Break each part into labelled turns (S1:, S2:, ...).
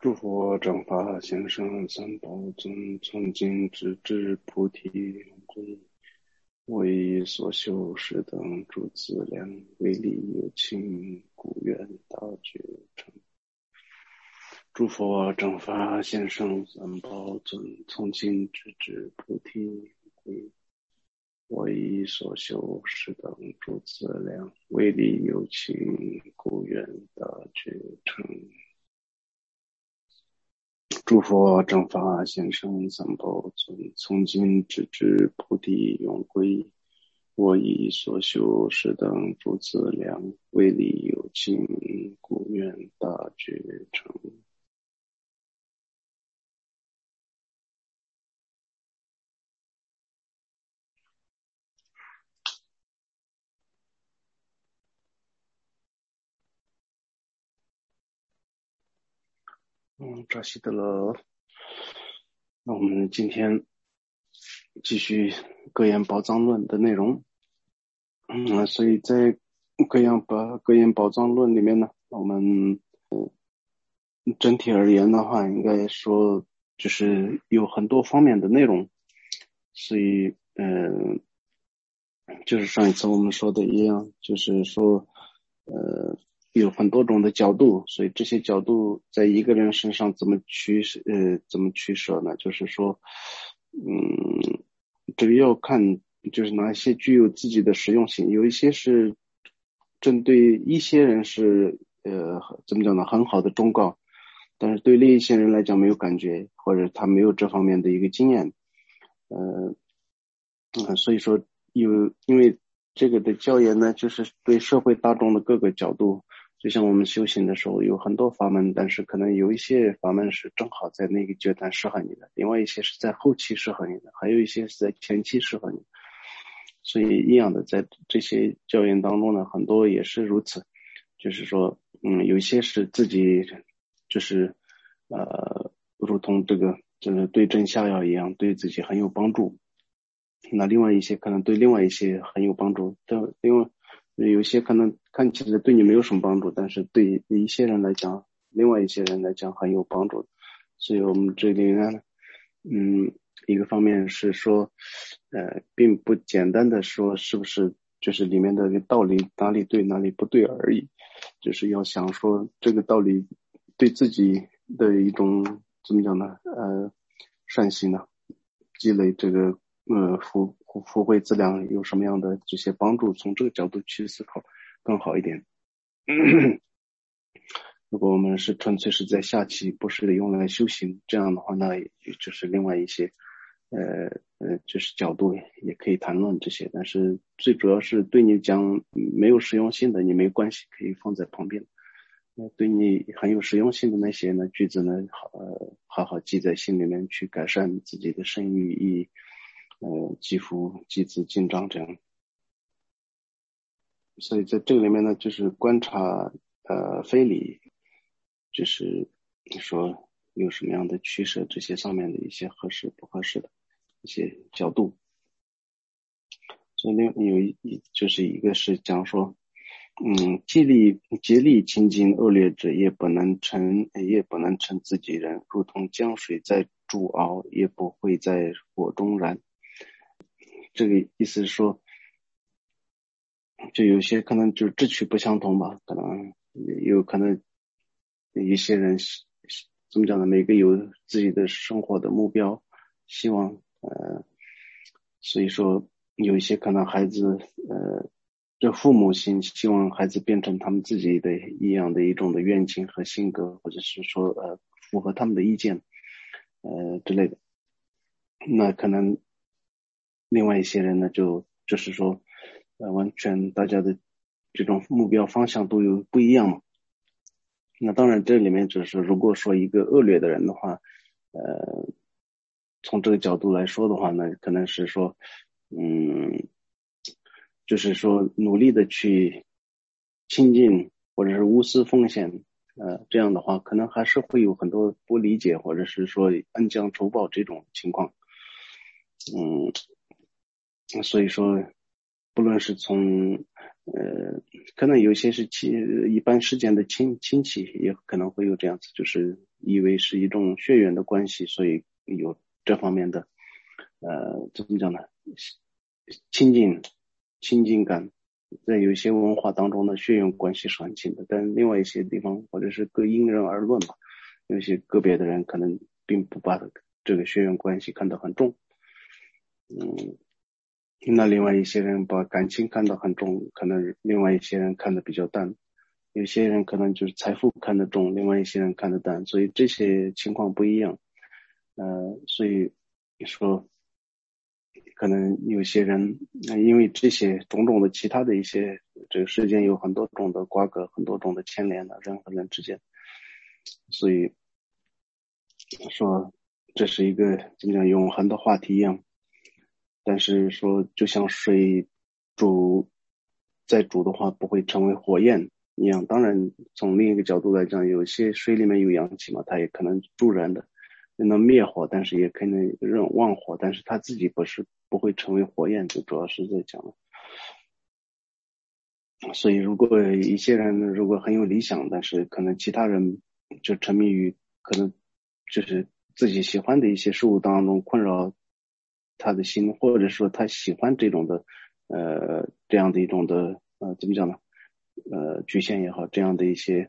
S1: 诸佛正法行深三宝尊，从今直至菩提永归。为所修是等诸资粮，为利有情，故愿大觉成。诸佛正法行深三宝尊，从今直至菩提永归。为所修是等诸资粮，为利有情，故愿大觉成。诸佛正法行深三宝尊，从今直至菩提永归。我以所修是等诸资粮，为利有情，故愿大觉成。扎西德勒。那我们今天继续格言宝藏论的内容。所以在格言宝藏论里面呢，我们整体而言的话，应该说就是有很多方面的内容。所以就是上一次我们说的一样，就是说有很多种的角度，所以这些角度在一个人身上怎么取舍呢？就是说这个要看就是哪一些具有自己的实用性，有一些是针对一些人是怎么讲呢，很好的忠告，但是对另一些人来讲没有感觉，或者他没有这方面的一个经验。所以说因为这个的教言呢，就是对社会大众的各个角度，就像我们修行的时候有很多法门，但是可能有一些法门是正好在那个阶段适合你的，另外一些是在后期适合你的，还有一些是在前期适合你的。所以一样的，在这些教言当中呢，很多也是如此，就是说有一些是自己就是如同这个就是对症下药一样，对自己很有帮助。那另外一些可能对另外一些很有帮助，另外有些可能看起来对你没有什么帮助，但是对一些人来讲，另外一些人来讲很有帮助。所以我们这里呢一个方面是说并不简单的说是不是就是里面的道理哪里对哪里不对而已，就是要想说这个道理对自己的一种怎么讲呢善行呢，积累这个福慧资粮有什么样的这些帮助，从这个角度去思考更好一点。如果我们是纯粹是在下棋，不是用来修行，这样的话那也就是另外一些就是角度也可以谈论这些，但是最主要是对你讲没有实用性的你没关系，可以放在旁边。对你很有实用性的那些呢句子呢好好记在心里面，去改善自己的声誉意积福积资进账这样。所以在这个里面呢，就是观察非礼，就是说有什么样的取舍，这些上面的一些合适不合适的一些角度。所以就是一个是讲说竭力亲近恶劣者，也不能成自己人，如同江水在煮熬，也不会在火中燃。这个意思是说，就有些可能就志趣不相同吧，可能有可能一些人怎么讲呢？每个有自己的生活的目标，希望所以说有一些可能孩子这父母希望孩子变成他们自己的一样的一种的愿景和性格，或者是说符合他们的意见之类的。那可能另外一些人呢就是说完全大家的这种目标方向都有不一样嘛。那当然这里面就是如果说一个恶劣的人的话从这个角度来说的话呢，可能是说就是说努力的去亲近或者是无私奉献这样的话可能还是会有很多不理解或者是说恩将仇报这种情况。所以说不论是从可能有些是一般世间的亲戚也可能会有这样子，就是以为是一种血缘的关系，所以有这方面的怎么讲呢？亲近亲近感。在有一些文化当中的血缘关系是很近的，但另外一些地方或者是各因人而论吧，有些个别的人可能并不把这个血缘关系看得很重。那另外一些人把感情看得很重，可能另外一些人看得比较淡。有些人可能就是财富看得重，另外一些人看得淡，所以这些情况不一样。所以你说可能有些人因为这些种种的其他的一些这个世间有很多种的瓜葛，很多种的牵连的人和人之间，所以说这是一个怎么讲永恒的话题一样。但是说就像水再煮的话不会成为火焰一样，当然从另一个角度来讲，有些水里面有氧气嘛，它也可能助燃的，能灭火，但是也可能忘火，但是它自己不会成为火焰，就主要是在讲了。所以如果一些人如果很有理想，但是可能其他人就沉迷于可能就是自己喜欢的一些事物当中困扰他的心，或者说他喜欢这种的这样的一种的怎么讲呢局限也好，这样的一些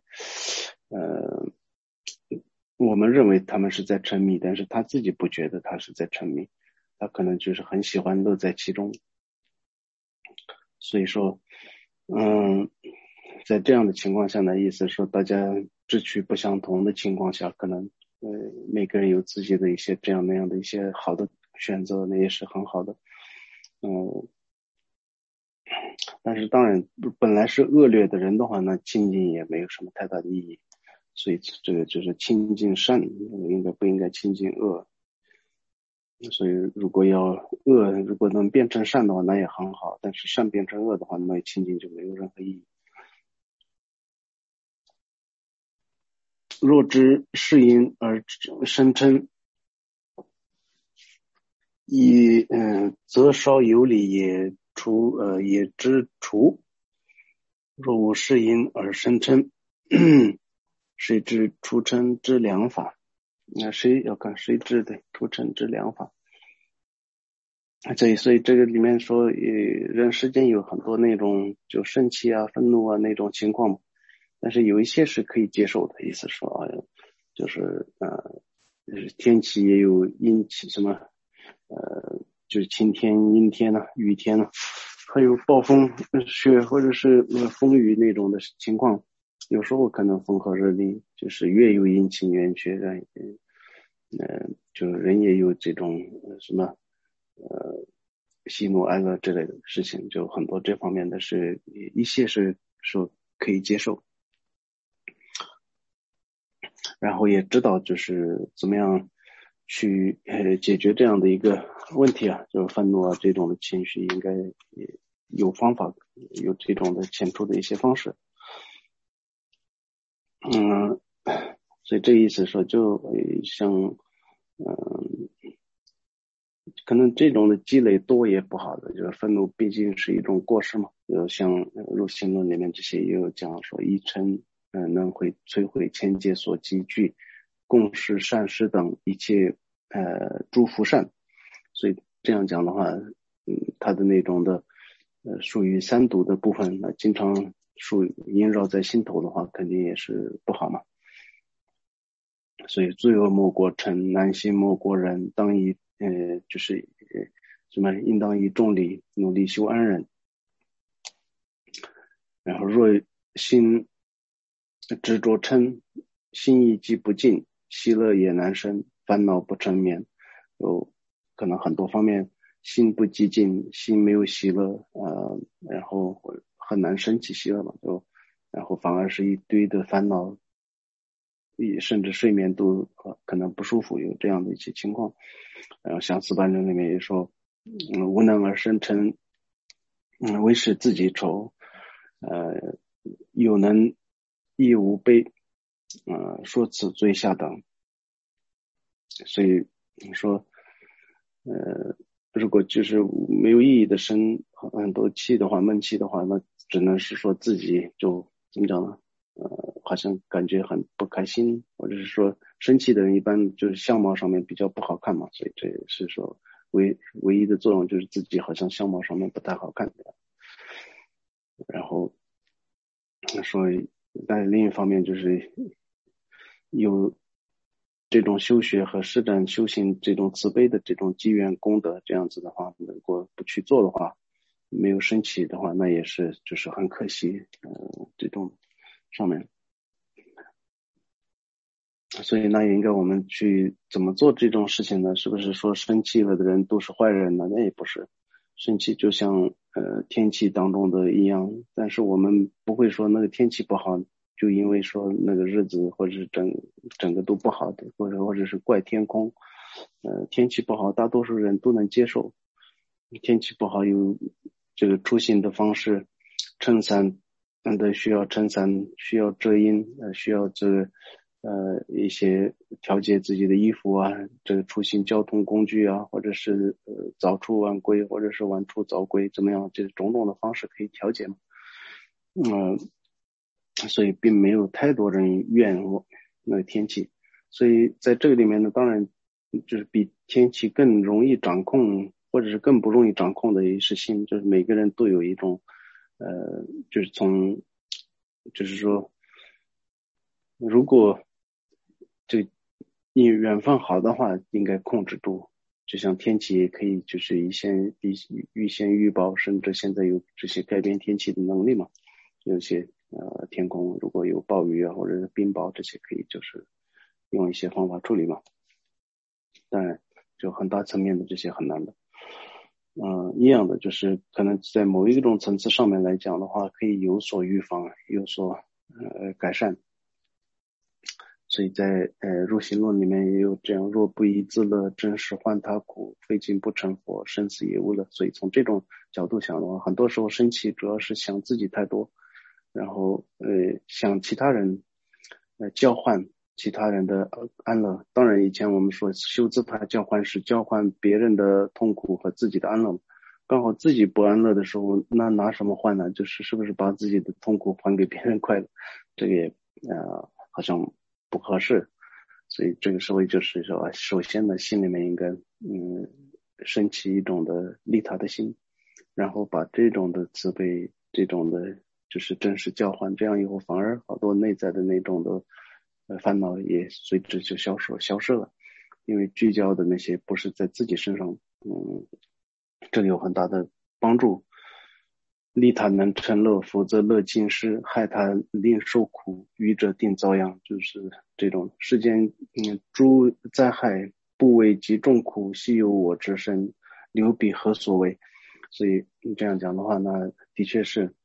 S1: 我们认为他们是在沉迷，但是他自己不觉得他是在沉迷，他可能就是很喜欢乐在其中。所以说在这样的情况下呢，意思说大家志趣不相同的情况下，可能每个人有自己的一些这样那样的一些好的选择，那也是很好的。但是当然本来是恶劣的人的话呢，亲近也没有什么太大的意义。所以这个就是亲近善，不应该亲近恶。所以如果能变成善的话，那也很好，但是善变成恶的话，那亲近就没有任何意义。若知是因而生嗔，则稍有理也知除。若无是因而生嗔，谁知除嗔之良法？那谁要看谁知的除嗔之良法？所以这个里面说，人世间有很多那种就生气啊、愤怒啊那种情况，但是有一些是可以接受的。意思说就是天气也有阴气，什么就是晴天、阴天啊、雨天啊，还有暴风雪或者是风雨那种的情况，有时候可能风和日丽，就是月有阴晴圆缺，就人也有这种什么喜怒哀乐之类的事情，就很多这方面的是一些是说可以接受，然后也知道就是怎么样去解决这样的一个问题啊，就是愤怒啊这种的情绪应该有方法，有这种的遣除的一些方式。所以这意思说就像可能这种的积累多也不好的，就是愤怒毕竟是一种过失嘛。像入心论里面这些也有讲说，一嗔能会摧毁千劫所积聚，共识善事等一切诸福善。所以这样讲的话，它的那种的属于三毒的部分，那经常萦绕在心头的话，肯定也是不好嘛。所以罪恶莫过嗔，难行莫过忍，当以就是什么应当以重礼努力修安忍。然后若心执着嗔，心意即不尽，喜乐也难生，烦恼不成眠。有可能很多方面心不寂静，心没有喜乐然后很难升起喜乐嘛，然后反而是一堆的烦恼，甚至睡眠都可能不舒服，有这样的一些情况。然后像四般人里面也说，无能而生嗔，为使自己愁，有能亦无悲，说此最下等。所以你说如果就是没有意义的生很多气的话，闷气的话，那只能是说自己就怎么讲呢？ 好像感觉很不开心，或者是说生气的人一般就是相貌上面比较不好看嘛，所以这也是说唯一的作用就是自己好像相貌上面不太好看。然后说，但是另一方面就是有这种修学和施展修行这种慈悲的这种机缘功德，这样子的话，如果不去做的话，没有升起的话，那也是就是很可惜。这种上面，所以那也应该我们去怎么做这种事情呢？是不是说生气了的人都是坏人呢？那也不是，生气就像天气当中的一样，但是我们不会说那个天气不好，就因为说那个日子或者是整个都不好的，或者是怪天空。天气不好，大多数人都能接受。天气不好有这个出行的方式，撑伞，需要撑伞，需要遮阴，需要这个一些调节自己的衣服啊，这个出行交通工具啊，或者是早出晚归，或者是晚出早归，怎么样？这种种的方式可以调节嘛。所以并没有太多人怨我那个天气。所以在这个里面呢，当然就是比天气更容易掌控，或者是更不容易掌控的也是心，就是每个人都有一种就是就是说，如果这个你缘分好的话，应该控制住。就像天气也可以就是预先预报，甚至现在有这些改变天气的能力嘛。有些天空如果有暴雨啊或者是冰雹，这些可以就是用一些方法处理嘛。当然就很大层面的这些很难的。一样的就是可能在某一种层次上面来讲的话，可以有所预防，有所改善。所以在入行论里面也有这样：若不以自乐，真是换他苦，费尽不成佛，生死也无乐。所以从这种角度想的话，很多时候生气主要是想自己太多，然后想其他人交换其他人的安乐。当然以前我们说修自他交换是交换别人的痛苦和自己的安乐，刚好自己不安乐的时候，那拿什么换呢？就是是不是把自己的痛苦还给别人快乐？这个也好像不合适。所以这个时候就是说，首先呢，心里面应该升起一种的利他的心，然后把这种的慈悲，这种的就是真实交换，这样以后反而好多内在的那种的烦恼也随之就消失了，因为聚焦的那些不是在自己身上。这里有很大的帮助。利他能成乐，否则乐尽失；害他令受苦，愚者定遭殃。就是这种世间，诸灾害不为极重苦，悉由我之身，留彼何所为？所以你这样讲的话，那的确是，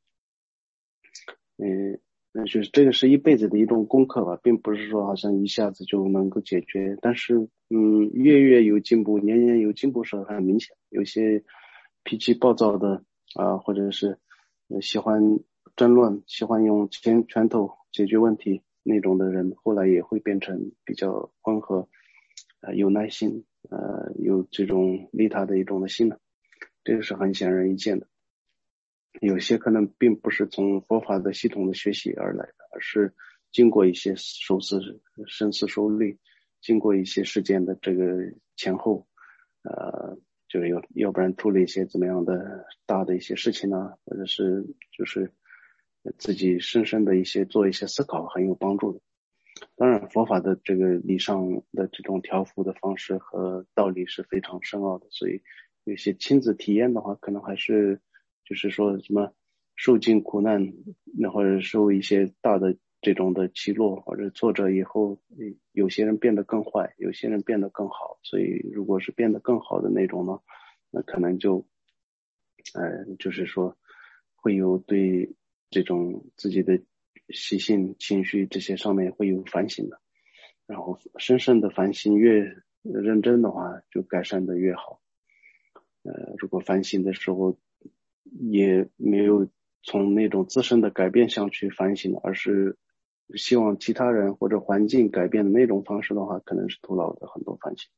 S1: 那就是这个是一辈子的一种功课吧，并不是说好像一下子就能够解决。但是，月有进步，年年有进步是很明显。有些脾气暴躁的或者是喜欢争论、喜欢用拳头解决问题那种的人，后来也会变成比较温和、有耐心、有这种利他的一种的心了。这个是很显而易见的。有些可能并不是从佛法的系统的学习而来的，而是经过一些深思熟虑，经过一些事件的这个前后，就是要不然出了一些怎么样的大的一些事情呢，或者是就是自己深深的做一些思考，很有帮助的。当然，佛法的这个理上的这种调伏的方式和道理是非常深奥的，所以有些亲自体验的话，可能还是就是说什么受尽苦难，那或者受一些大的这种的起落或者挫折以后，有些人变得更坏，有些人变得更好。所以如果是变得更好的那种呢，那可能就是说会有对这种自己的习性、情绪这些上面会有反省的，然后深深的反省，越认真的话，就改善的越好。如果反省的时候也没有从那种自身的改变上去反省，而是希望其他人或者环境改变的那种方式的话，可能是徒劳的很多反省。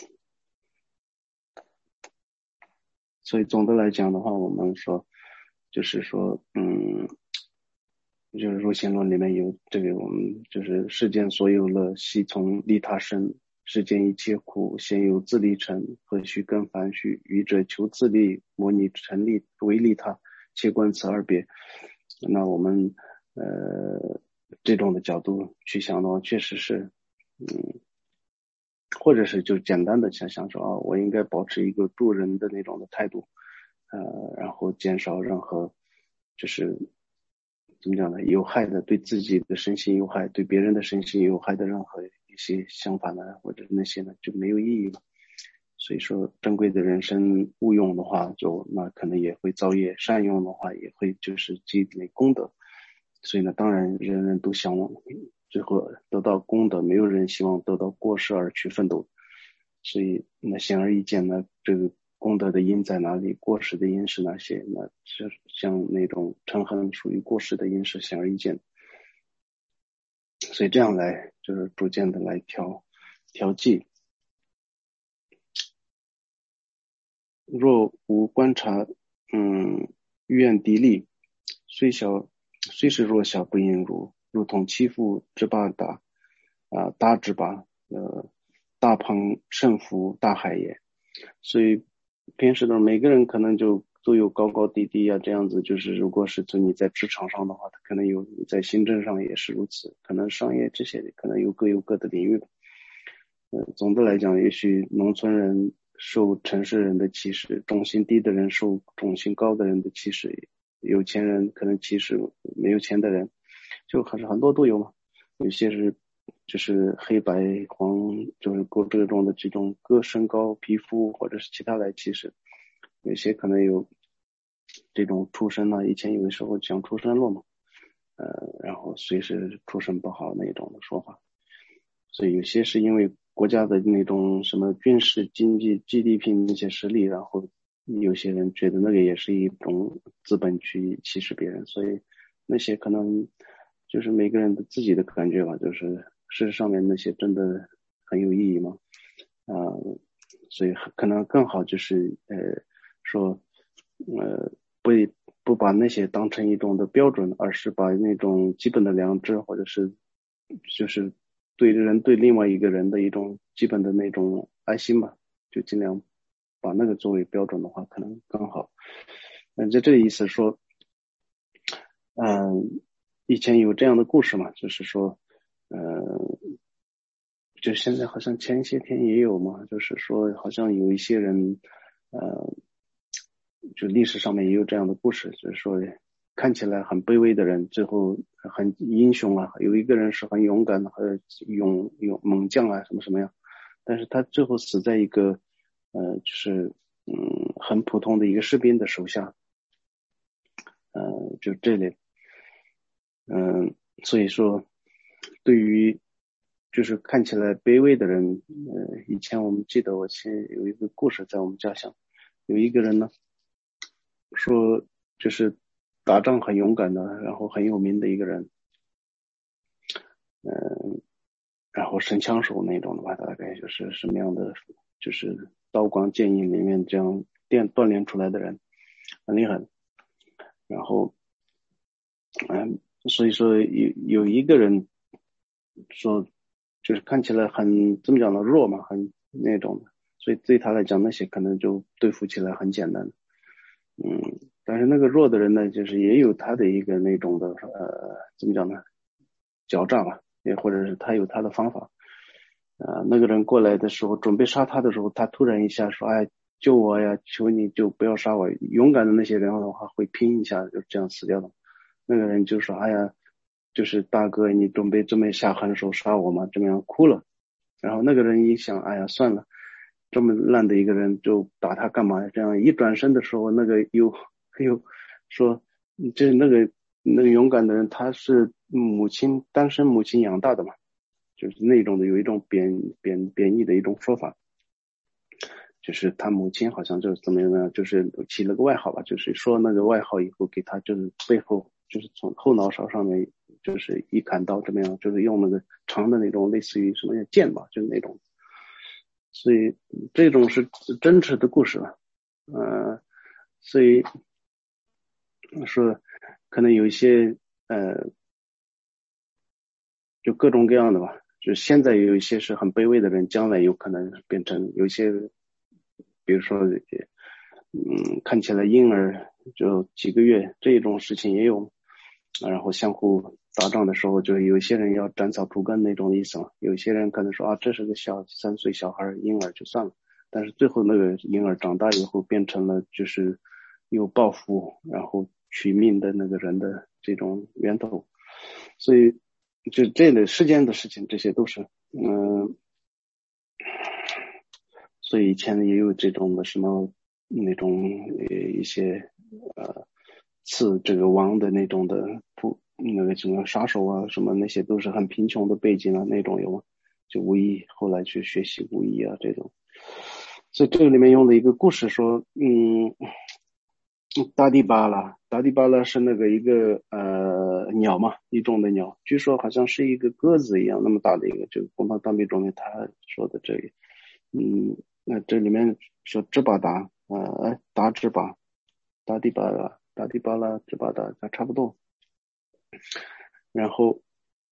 S1: 所以总的来讲的话，我们说就是说就是入弦论里面有这个，我们就是世间所有乐，悉从利他生。世间一切苦，先由自利成，何须更繁虚？愚者求自利，模拟成利为利他，切观此二别。那我们这种的角度去想的话，确实是或者是就简单的想说我应该保持一个助人的那种的态度，然后减少任何就是怎么讲呢，有害的，对自己的身心有害，对别人的身心有害的任何一些想法呢，或者那些呢就没有意义了。所以说正规的人生误用的话，那可能也会造业；善用的话，也会就是积累功德。所以呢，当然人人都向往最后得到功德，没有人希望得到过失而去奋斗。所以那显而易见呢，这个功德的因在哪里，过失的因是哪些？那是像那种嗔恨属于过失的因是显而易见。所以这样来就是逐渐的来调剂。若无观察，欲愿敌利，虽是弱小，不应如同欺负之霸大之霸，大鹏盛服大海也。所以平时的每个人可能就都有高高低低啊，这样子就是如果是你在职场上的话，他可能有在行政上也是如此，可能商业这些可能各有各的领域吧。总的来讲，也许农村人受城市人的歧视，种姓低的人受种姓高的人的歧视，有钱人可能歧视没有钱的人，就还是很多都有嘛。有些是就是黑白黄，就是各种的这种各身高、皮肤或者是其他来歧视。有些可能有这种出身呢，以前有的时候讲出身论嘛，然后随时出身不好那种的说法。所以有些是因为国家的那种什么军事、经济、GDP 那些实力，然后有些人觉得那个也是一种资本去歧视别人，所以那些可能就是每个人的自己的感觉吧，就是事实上面那些真的很有意义吗？所以可能更好就是说不把那些当成一种的标准，而是把那种基本的良知或者是就是对另外一个人的一种基本的那种爱心吧，就尽量把那个作为标准的话，可能更好。在这个意思说，以前有这样的故事嘛，就是说，就现在好像前些天也有嘛，就是说好像有一些人，就历史上面也有这样的故事，就是说看起来很卑微的人，最后很英雄啊，有一个人是很勇敢的，和猛将啊，什么什么样，但是他最后死在一个就是很普通的一个士兵的手下，就这类，所以说对于就是看起来卑微的人，以前我们记得我有一个故事在我们家乡，有一个人呢说就是打仗很勇敢的，然后很有名的一个人，然后神枪手那种的话，大概就是什么样的，就是刀光剑影里面这样锻炼出来的人，很厉害。然后，所以说有一个人说，就是看起来很怎么讲呢，弱嘛，很那种的，所以对他来讲那些可能就对付起来很简单。但是那个弱的人呢，就是也有他的一个那种的怎么讲呢，狡诈吧，也或者是他有他的方法。那个人过来的时候，准备杀他的时候，他突然一下说：“哎，救我呀！求你就不要杀我。”勇敢的那些人的话，会拼一下就这样死掉的。那个人就说：“哎呀，就是大哥，你准备这么下狠手杀我吗？”这么样哭了。然后那个人一想：“哎呀，算了，这么烂的一个人，就打他干嘛呀？”这样一转身的时候，那个又说：“这那个勇敢的人，他是单身母亲养大的嘛。”就是那种的有一种贬义的一种说法，就是他母亲好像就是怎么样呢，就是起了个外号吧，就是说那个外号以后给他就是背后就是从后脑勺上面就是一砍刀这么样，就是用那个长的那种类似于什么剑吧，就是那种，所以这种是真实的故事了，所以说可能有一些就各种各样的吧，就现在有一些是很卑微的人，将来有可能变成有一些，比如说看起来婴儿就几个月这种事情也有，然后相互打仗的时候，就有一些人要斩草除根那种意思嘛，有些人可能说啊这是个3岁小孩婴儿就算了，但是最后那个婴儿长大以后变成了就是有报复然后取命的那个人的这种源头，所以就这类世间的事情这些都是所以以前也有这种的什么那种一些刺这个王的那种的那个什么杀手啊什么那些都是很贫穷的背景啊那种有就巫医后来去学习巫医啊这种，所以这个里面用的一个故事说达迪巴拉是那个一个鸟嘛，一种的鸟，据说好像是一个鸽子一样那么大的一个，就《公堂大秘》中面他说的这个，那这里面说智巴达，达智巴，达迪巴拉智巴达，它差不多。然后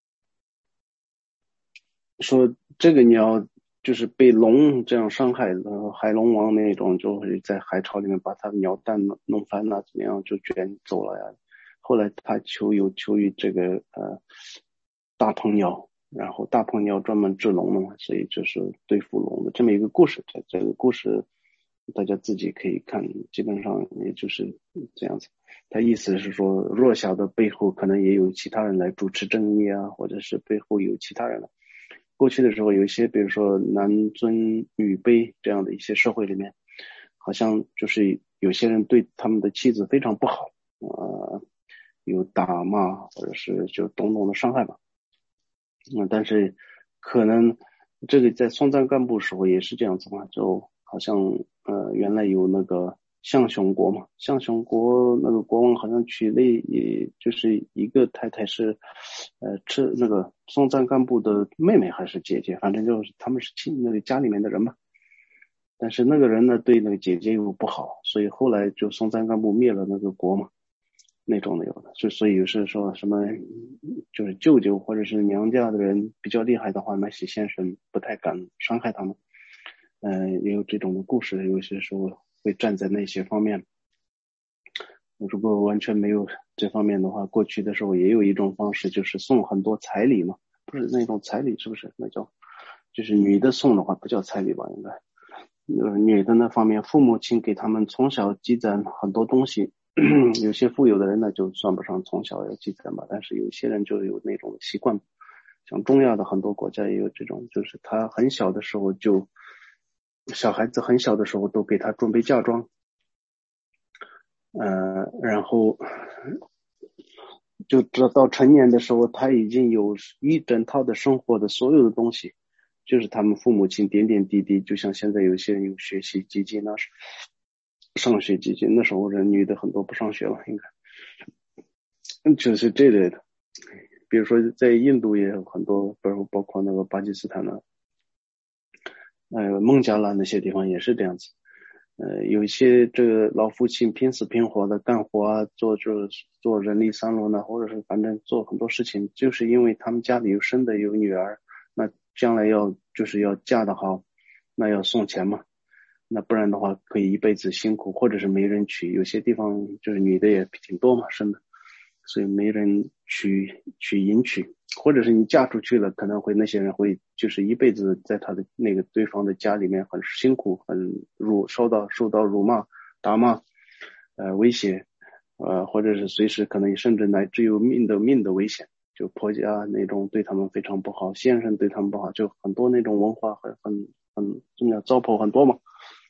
S1: 说这个鸟就是被龙这样伤害的，海龙王那种就会在海潮里面把它鸟蛋弄翻了，怎么样就卷走了呀。后来他求于这个大鹏鸟，然后大鹏鸟专门治龙的嘛，所以就是对付龙的这么一个故事。这个故事大家自己可以看，基本上也就是这样子。他意思是说，弱小的背后可能也有其他人来主持正义啊，或者是背后有其他人了。过去的时候，有一些比如说男尊女卑这样的一些社会里面，好像就是有些人对他们的妻子非常不好，有打骂或者是就种种的伤害吧。但是可能这个在松赞干布时候也是这样子嘛，就好像原来有那个象雄国嘛，象雄国那个国王好像娶了也就是一个太太是吃那个松赞干布的妹妹还是姐姐，反正就是他们是那个家里面的人嘛。但是那个人呢对那个姐姐又不好，所以后来就松赞干布灭了那个国嘛。那种的有的，所以有时候说什么就是舅舅或者是娘家的人比较厉害的话，那些先生不太敢伤害他们。也有这种的故事，有些时候会站在那些方面。如果完全没有这方面的话，过去的时候也有一种方式，就是送很多彩礼嘛，不是那种彩礼，是不是？那叫就是女的送的话不叫彩礼吧，应该。女的那方面，父母亲给他们从小积攒很多东西，有些富有的人呢就算不上从小要积攒吧，但是有些人就有那种习惯，像中亚的很多国家也有这种，就是他很小的时候就，小孩子很小的时候都给他准备嫁妆，然后就直到成年的时候，他已经有一整套的生活的所有的东西，就是他们父母亲点点滴滴，就像现在有些人有学习基金啊，上学基金，那时候人女的很多不上学了，应该就是这类的。比如说在印度也有很多，包括那个巴基斯坦的，孟加拉那些地方也是这样子。有一些这个老父亲拼死拼活的干活啊，做人力三轮呢，或者是反正做很多事情，就是因为他们家里有生的有女儿，那将来就是要嫁得好，那要送钱嘛，那不然的话可以一辈子辛苦，或者是没人娶，有些地方就是女的也挺多嘛，生的，所以没人迎娶，或者是你嫁出去了，可能会那些人会就是一辈子在他的那个对方的家里面很辛苦，受到辱骂、打骂、威胁，或者是随时可能甚至乃至有命的危险，就婆家那种对他们非常不好，先生对他们不好，就很多那种文化很怎么样糟粕很多嘛。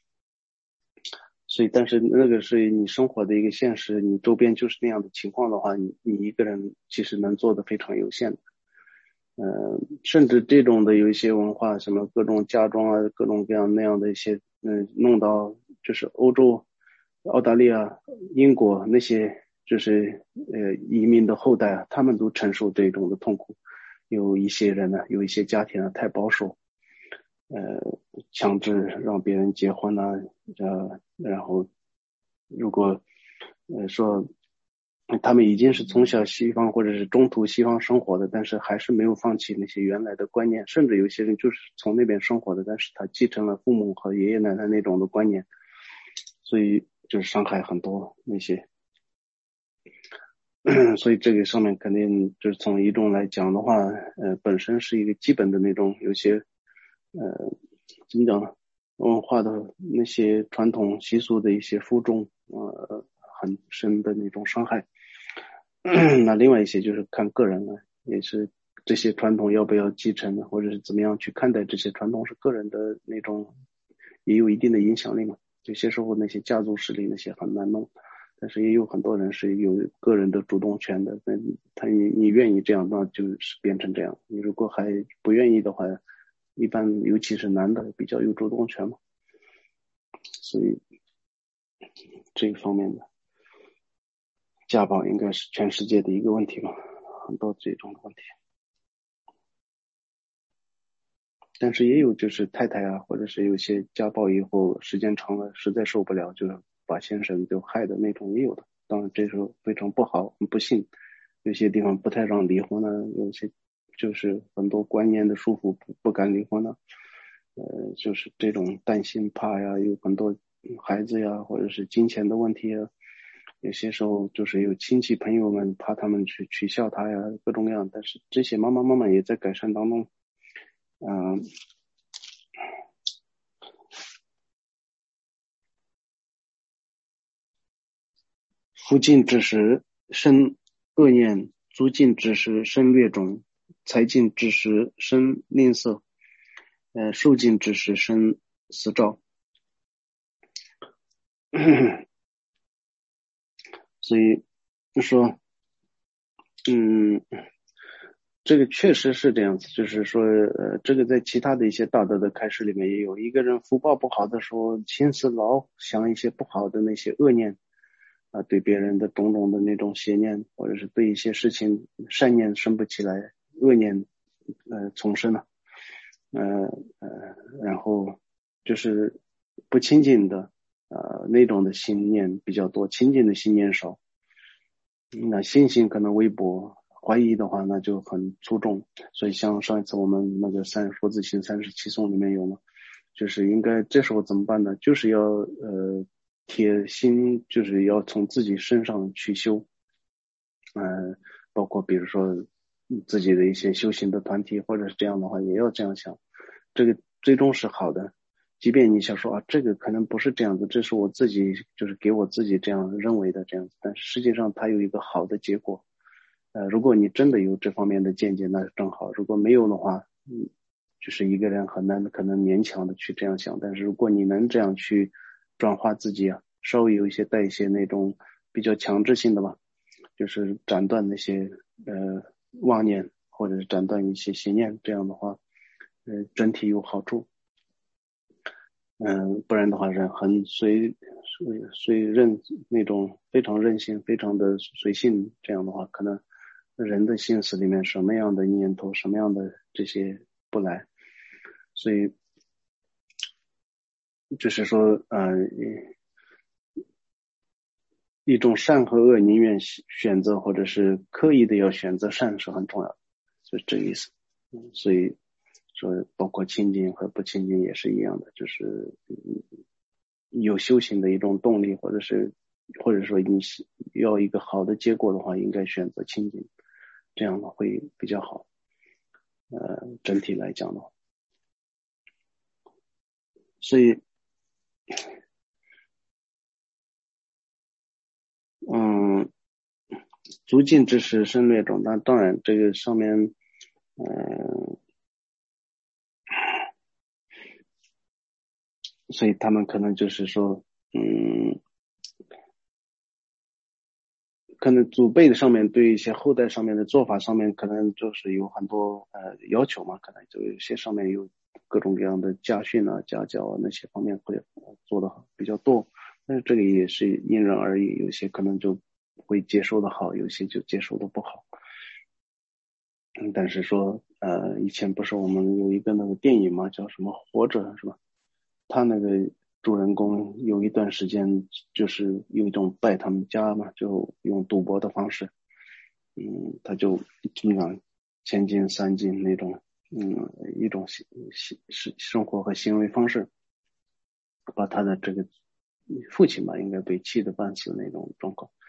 S1: 所以，但是那个是你生活的一个现实，你周边就是那样的情况的话，你一个人其实能做的非常有限的。甚至这种的有一些文化，什么各种家装啊，各种各样那样的一些，弄到就是欧洲、澳大利亚、英国那些就是移民的后代啊，他们都承受这种的痛苦。有一些人呢，有一些家庭啊太保守，强制让别人结婚啊，然后如果说他们已经是从小西方或者是中途西方生活的，但是还是没有放弃那些原来的观念，甚至有些人就是从那边生活的，但是他继承了父母和爷爷奶奶那种的观念，所以就是伤害很多那些。所以这个上面肯定就是从一种来讲的话，本身是一个基本的那种有些怎么讲呢，文化的那些传统习俗的一些负重，很深的那种伤害。那另外一些就是看个人了，也是这些传统要不要继承呢，或者是怎么样去看待这些传统，是个人的那种也有一定的影响力嘛。有些时候那些家族势力那些很难弄，但是也有很多人是有个人的主动权的。那你愿意这样，那就是变成这样。你如果还不愿意的话，一般尤其是男的比较有主动权嘛，所以这一方面的家暴应该是全世界的一个问题吧，很多这种问题。但是也有就是太太啊，或者是有些家暴以后时间长了实在受不了，就是把先生就害的那种也有的。当然这时候非常不好，很不幸，有些地方不太让离婚呢，有些就是很多观念的束缚不敢离婚呢，就是这种担心怕呀，有很多孩子呀，或者是金钱的问题啊，有些时候就是有亲戚朋友们怕他们去取笑他呀，各种各样，但是这些慢慢也在改善当中。夫近之时生恶念，族近之时生劣种，财尽之时生吝啬，寿尽之时生死兆。所以就说，这个确实是这样子，就是说，这个在其他的一些大德的开示里面也有，一个人福报不好的时候，心思老想一些不好的那些恶念，对别人的种种的那种邪念，或者是对一些事情善念生不起来，恶念丛生了，然后就是不清净的那种的心念比较多，清净的心念少，那信心可能微薄，怀疑的话那就很粗重。所以像上一次我们那个佛子行37颂里面有嘛，就是应该这时候怎么办呢？就是要贴心，就是要从自己身上去修，包括比如说自己的一些修行的团体，或者是这样的话，也要这样想，这个最终是好的。即便你想说这个可能不是这样子，这是我自己就是给我自己这样认为的这样子，但是实际上它有一个好的结果。如果你真的有这方面的见解，那正好；如果没有的话，就是一个人很难可能勉强的去这样想。但是如果你能这样去转化自己啊，稍微有一些带一些那种比较强制性的吧，就是斩断那些妄念，或者是斩断一些邪念，这样的话，整体有好处。不然的话，人很随任那种非常任性、非常的随性，这样的话，可能人的心思里面什么样的念头、什么样的这些不来，所以就是说，一种善和恶宁愿选择，或者是刻意的要选择善是很重要的，就是这个意思。所以说，包括亲近和不亲近也是一样的，就是有修行的一种动力，或者说你要一个好的结果的话，应该选择亲近，这样的会比较好。整体来讲的话，所以足尽之时生劣种，但当然这个上面所以他们可能就是说可能祖辈的上面对一些后代上面的做法上面可能就是有很多要求嘛，可能就有些上面有各种各样的家训啊、家教啊那些方面会做的比较多，但是这个也是因人而异，有些可能就会接受的好，有些就接受的不好。但是说以前不是我们有一个那个电影嘛，叫什么活着是吧？他那个主人公有一段时间就是有一种败他们家嘛，就用赌博的方式，他就经常千金散尽那种，一种生活和行为方式，把他的这个父亲吧，应该被气得半死那种状况。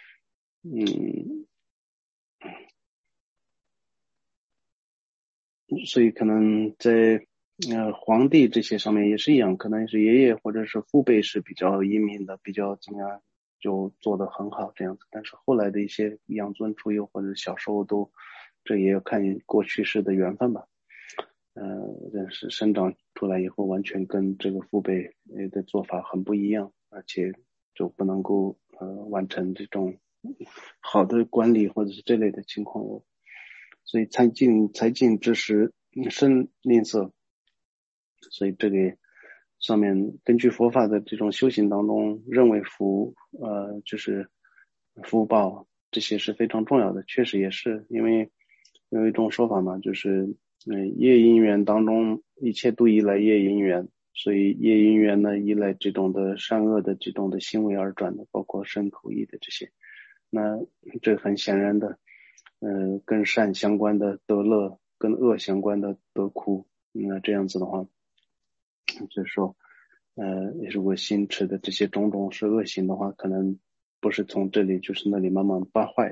S1: 所以可能在皇帝这些上面也是一样，可能是爷爷或者是父辈是比较英明的，比较怎么样就做得很好这样子，但是后来的一些养尊处优或者小时候都，这也要看过去世的缘分吧。但是生长出来以后完全跟这个父辈的做法很不一样，而且就不能够完成这种好的管理或者是这类的情况。所以财尽之时生吝啬，所以这个上面根据佛法的这种修行当中认为就是福报这些是非常重要的，确实也是因为有一种说法嘛，就是业因缘当中一切都依赖业因缘，所以业因缘呢依赖这种的善恶的这种的行为而转的，包括身口意的这些。那这很显然的跟善相关的得乐，跟恶相关的得苦。那这样子的话，就是说如果心持的这些种种是恶行的话，可能不是从这里就是那里慢慢败坏。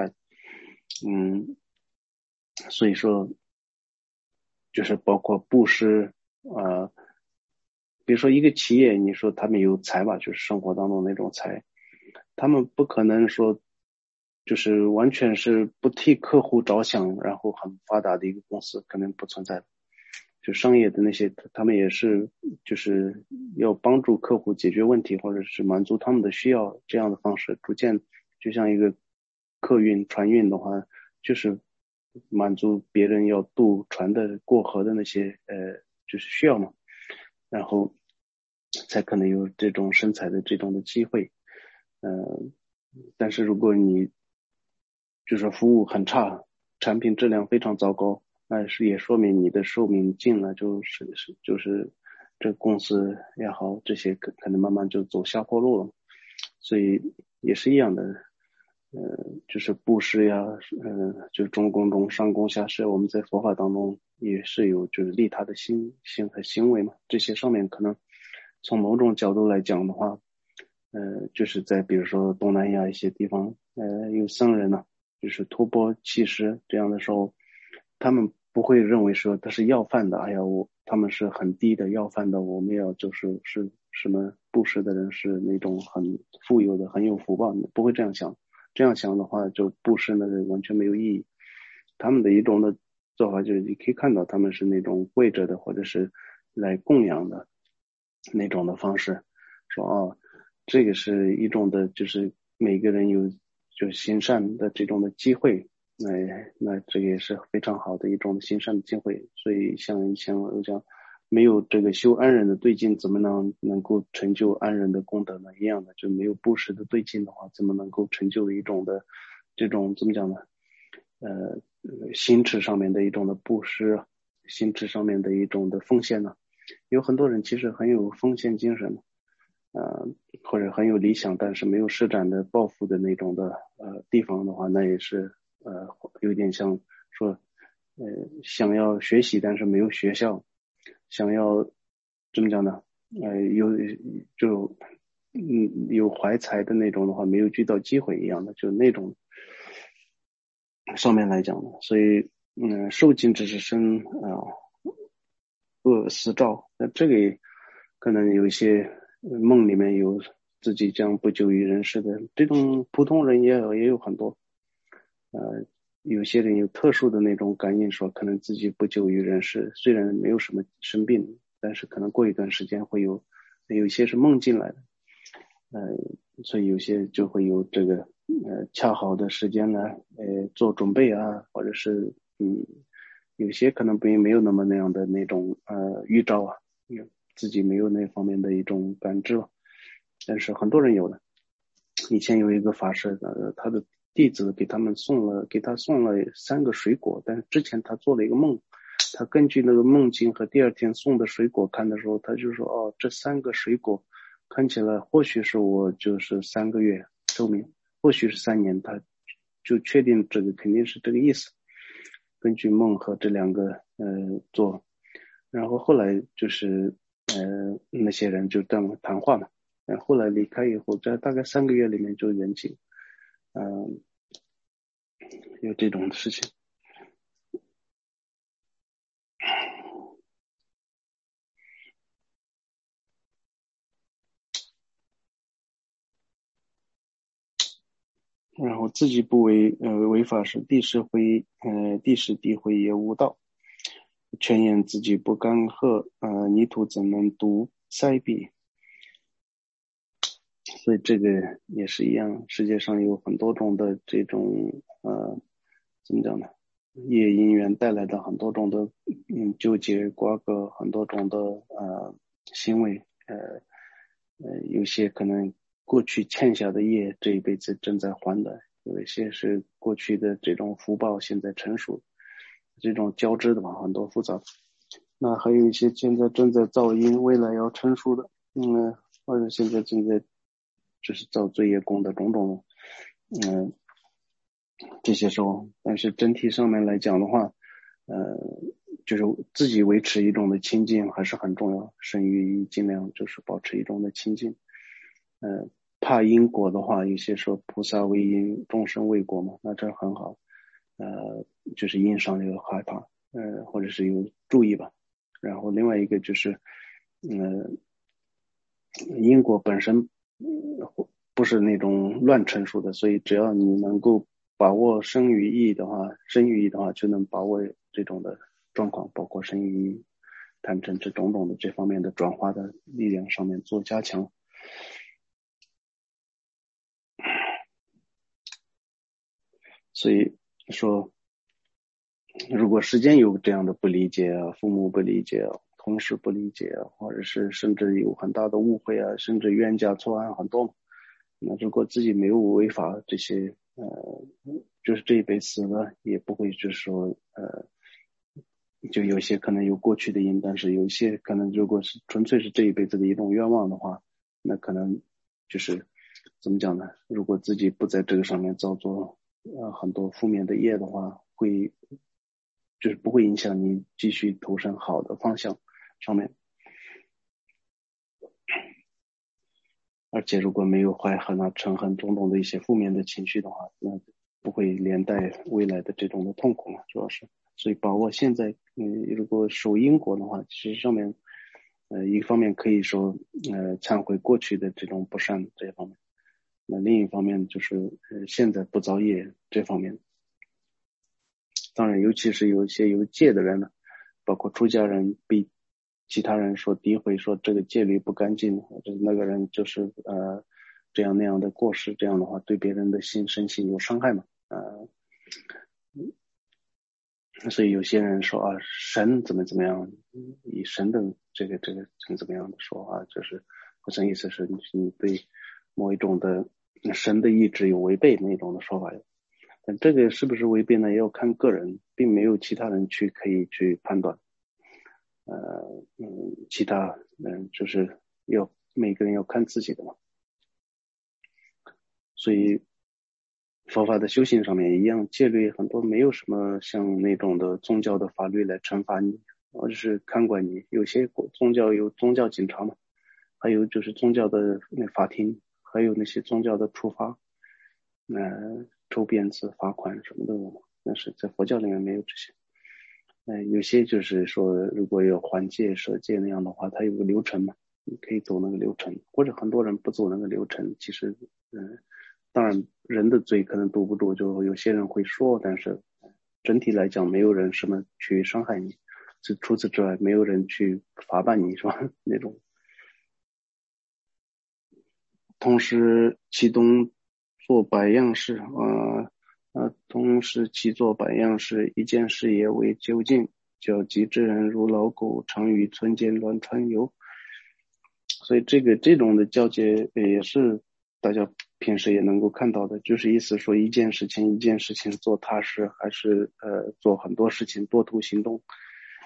S1: 所以说就是包括布施比如说一个企业，你说他们有财吧，就是生活当中那种财，他们不可能说就是完全是不替客户着想，然后很发达的一个公司，可能不存在的。就商业的那些，他们也是就是要帮助客户解决问题，或者是满足他们的需要，这样的方式逐渐就像一个船运的话，就是满足别人要渡船的过河的那些就是需要嘛，然后才可能有这种生财的这种的机会。但是如果你就是服务很差，产品质量非常糟糕，那是也说明你的寿命近了，就是这公司也好，这些可能慢慢就走下坡路了。所以也是一样的，就是布施呀，就是中公中上供下施，我们在佛法当中也是有就是利他的心和行为嘛，这些上面可能从某种角度来讲的话，就是在比如说东南亚一些地方，有僧人呢，就是托钵乞食这样的时候，他们不会认为说他是要饭的，哎呀，他们是很低的要饭的，我们要是什么布施的人是那种很富有的，很有福报，不会这样想。这样想的话，就布施那个完全没有意义。他们的一种的做法就是，你可以看到他们是那种跪着的，或者是来供养的那种的方式，说这个是一种的，就是每个人有就行善的这种的机会，那这个也是非常好的一种行善的机会。所以像以前我讲，没有这个修安忍的对境，怎么能够成就安忍的功德呢？一样的，就没有布施的对境的话，怎么能够成就一种的这种怎么讲呢？心智上面的一种的布施，心智上面的一种的奉献呢？有很多人其实很有奉献精神，或者很有理想，但是没有施展的抱负的那种的地方的话，那也是有点像说想要学习，但是没有学校，想要怎么讲呢？有怀才的那种的话，没有遇到机会一样的，就那种上面来讲的。所以受尽只是生恶死兆，那这个可能有一些梦里面有自己将不久于人世的这种普通人也有很多，有些人有特殊的那种感应，说可能自己不久于人世，虽然没有什么生病，但是可能过一段时间会有一些是梦进来的，所以有些就会有这个恰好的时间来做准备啊，或者是有些可能没有那样的那种预兆啊，自己没有那方面的一种感知了，但是很多人有的。以前有一个法师，他的弟子给他送了3个水果，但是之前他做了一个梦， 他根据那个梦境和第二天送的水果看的时候，他就说哦，这3个水果看起来或许是我就是3个月寿命，或许是3年，他就确定这个肯定是这个意思，根据梦和这2个做，然后后来就是那些人就这样谈话嘛，后来离开以后，在大概3个月里面就圆寂，有这种事情。然后自己不违法时，第10地会也无道，全言自己不干涸，泥土怎能读塞壁？所以这个也是一样，世界上有很多种的这种怎么讲呢？业因缘带来的很多种的纠结瓜葛，很多种的行为，有些可能过去欠下的业，这一辈子正在还的，有一些是过去的这种福报现在成熟，这种交织的嘛，很多复杂的。那还有一些现在正在造因，未来要成熟的，或者现在正在就是造罪业功的种种，这些时候，但是整体上面来讲的话，就是自己维持一种的清净还是很重要，生于尽量就是保持一种的清净。怕因果的话，有些说菩萨为因，众生为果嘛，那这很好。就是因上有害怕，或者是有注意吧。然后另外一个就是，因果本身不是那种乱陈述的，所以只要你能够把握生与义的话，就能把握这种的状况，包括生与义、贪嗔这种种的这方面的转化的力量上面做加强。所以说，如果时间有这样的不理解啊，父母不理解啊，同事不理解啊，或者是甚至有很大的误会啊，甚至冤假错案很多嘛。那如果自己没有违法这些，就是这一辈死了也不会就是说，就有些可能有过去的因，但是有一些可能如果是纯粹是这一辈子的一种愿望的话，那可能就是怎么讲呢？如果自己不在这个上面造作很多负面的业的话，会就是不会影响你继续投身好的方向上面。而且如果没有怀恨啊、嗔恨种种的一些负面的情绪的话，那不会连带未来的这种的痛苦嘛，主要是。所以把握现在，如果守因果的话，其实上面，一方面可以说，忏悔过去的这种不善这一方面，那另一方面就是，现在不造业这方面。当然，尤其是有一些有戒的人呢，包括出家人被其他人说诋毁，说这个戒律不干净，或者那个人就是这样那样的过失，这样的话对别人的身心有伤害嘛，所以有些人说啊，神怎么怎么样，以神的这个怎么样的说啊，就是好像意思是你对某一种的神的意志有违背那种的说法。但这个是不是违背呢？也要看个人，并没有其他人可以去判断。其他人就是要每个人要看自己的嘛。所以佛法的修行上面一样，戒律很多没有什么像那种的宗教的法律来惩罚你，或者是看管你。有些宗教有宗教警察嘛，还有就是宗教的那法庭，还有那些宗教的处罚，抽鞭子、罚款什么的，但是在佛教里面没有这些。有些就是说，如果要还戒、舍戒那样的话，它有个流程嘛，你可以走那个流程，或者很多人不走那个流程，其实，当然人的嘴可能堵不住，就有些人会说，但是整体来讲，没有人什么去伤害你，除此之外，没有人去罚办你，是吧？那种。同时启动做百样事同时其做百样事，一件事也为究竟，叫极之人如老狗，常于村间乱窜游。所以这种的交接也是大家平时也能够看到的，就是意思说一件事情做踏实，还是做很多事情多图行动。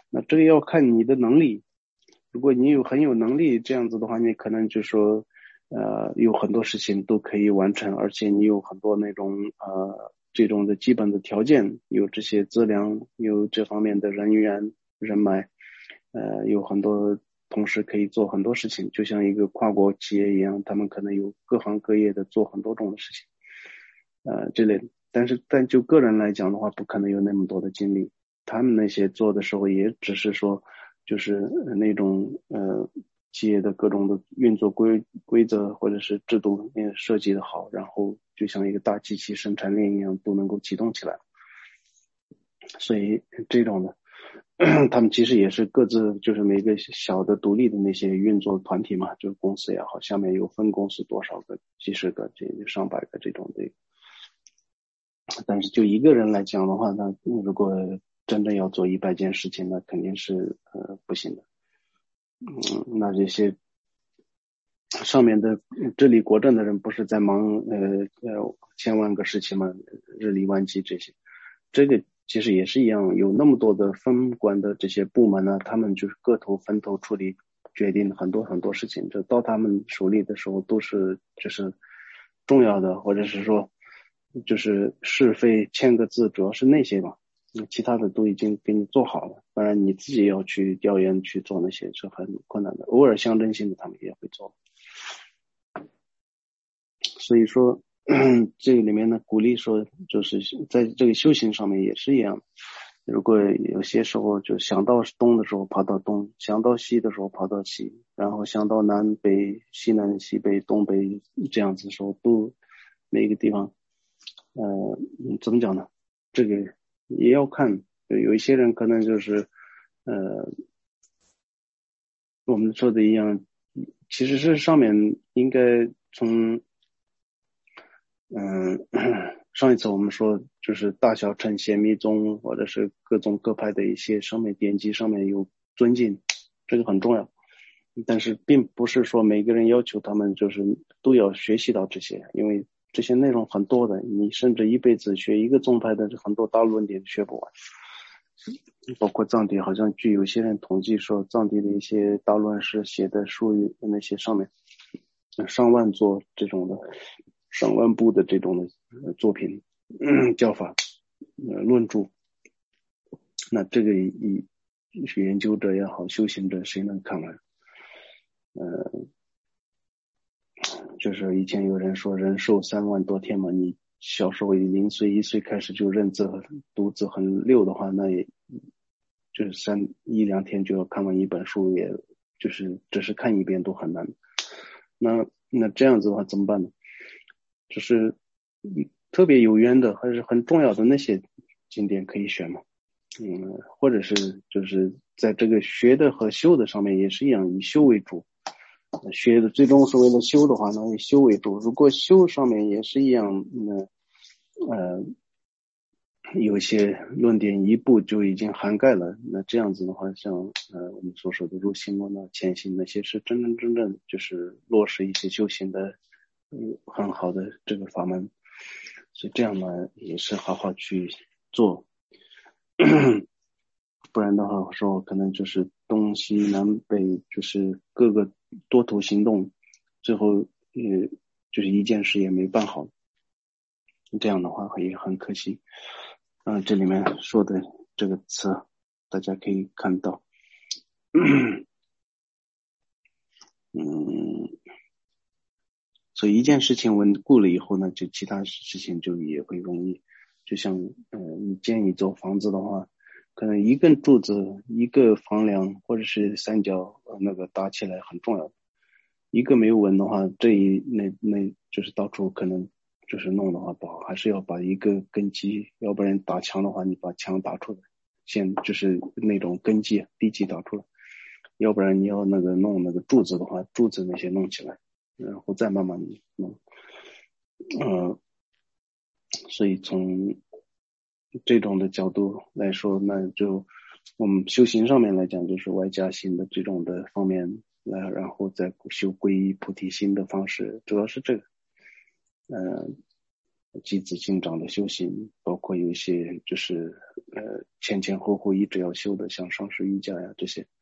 S1: 那这个要看你的能力。如果你很有能力，这样子的话，你可能就说有很多事情都可以完成，而且你有很多那种这种的基本的条件，有这些资粮，有这方面的人员人脉，有很多同时可以做很多事情，就像一个跨国企业一样，他们可能有各行各业的做很多种的事情，这类的。但就个人来讲的话，不可能有那么多的精力。他们那些做的时候，也只是说，就是那种企业的各种的运作规则或者是制度也设计的好，然后就像一个大机器生产链一样，都能够启动起来。所以这种的，他们其实也是各自就是每个小的独立的那些运作团体嘛，就是公司也好，下面有分公司多少个、几十个、上百个这种的。但是就一个人来讲的话，那如果真正要做100件事情，那肯定是不行的。那这些上面的治理国政的人不是在忙千万个事情嘛，日理万机这些，这个其实也是一样，有那么多的分管的这些部门呢，他们就是各头分头处理，决定很多很多事情，这到他们手里的时候都是就是重要的，或者是说就是是非签个字，主要是那些吧。其他的都已经给你做好了，当然你自己要去调研去做那些是很困难的，偶尔象征性的他们也会做。所以说这个里面呢，鼓励说就是在这个修行上面也是一样的，如果有些时候就想到东的时候跑到东，想到西的时候跑到西，然后想到南北西南西北东北这样子的时候，都每个地方怎么讲呢，这个也要看，有一些人可能就是我们说的一样，其实是上面应该从上一次我们说就是大小乘显密宗或者是各宗各派的一些审美典籍上面有尊敬，这个很重要。但是并不是说每个人要求他们就是都要学习到这些，因为这些内容很多的，你甚至一辈子学一个宗派的很多大论点学不完。包括藏地，好像据有些人统计说，藏地的一些大论师写的书那些上面上万座这种的上万部的这种的作品教法论著，那这个研究者也好，修行者谁能看完？就是以前有人说人寿3万多天嘛，你小时候0岁1岁开始就认字读字很溜的话，那也就是1-2天就要看完一本书，也就是只是看一遍都很难。那这样子的话怎么办呢？就是特别有缘的还是很重要的那些经典可以选嘛，或者是就是在这个学的和修的上面也是一样，以修为主。学的最终是为了修的话，那以修为主。如果修上面也是一样，有些论点一部就已经涵盖了，那这样子的话，像我们所说的入行论啊、潜行那些是真正就是落实一些修行的很好的这个法门，所以这样呢也是好好去做，不然的话说可能就是东西南北就是各个多头行动，最后就是一件事也没办好，这样的话也很可惜。这里面说的这个词，大家可以看到，所以一件事情稳固了以后呢，就其他事情就也会容易。就像你建一座房子的话，可能一根柱子、一个房梁或者是三角那个搭起来很重要，一个没有稳的话，那就是到处可能就是弄的话不好，还是要把一个根基，要不然打墙的话，你把墙打出来，先就是那种根基地基打出来，要不然你要那个弄那个柱子的话，柱子那些弄起来，然后再慢慢弄，所以从这种的角度来说，那就我们修行上面来讲，就是外加心的这种的方面来，然后再修皈依菩提心的方式，主要是这个。 积极进长的修行，包括有一些就是前前后后一直要修的，像上师瑜伽呀这些，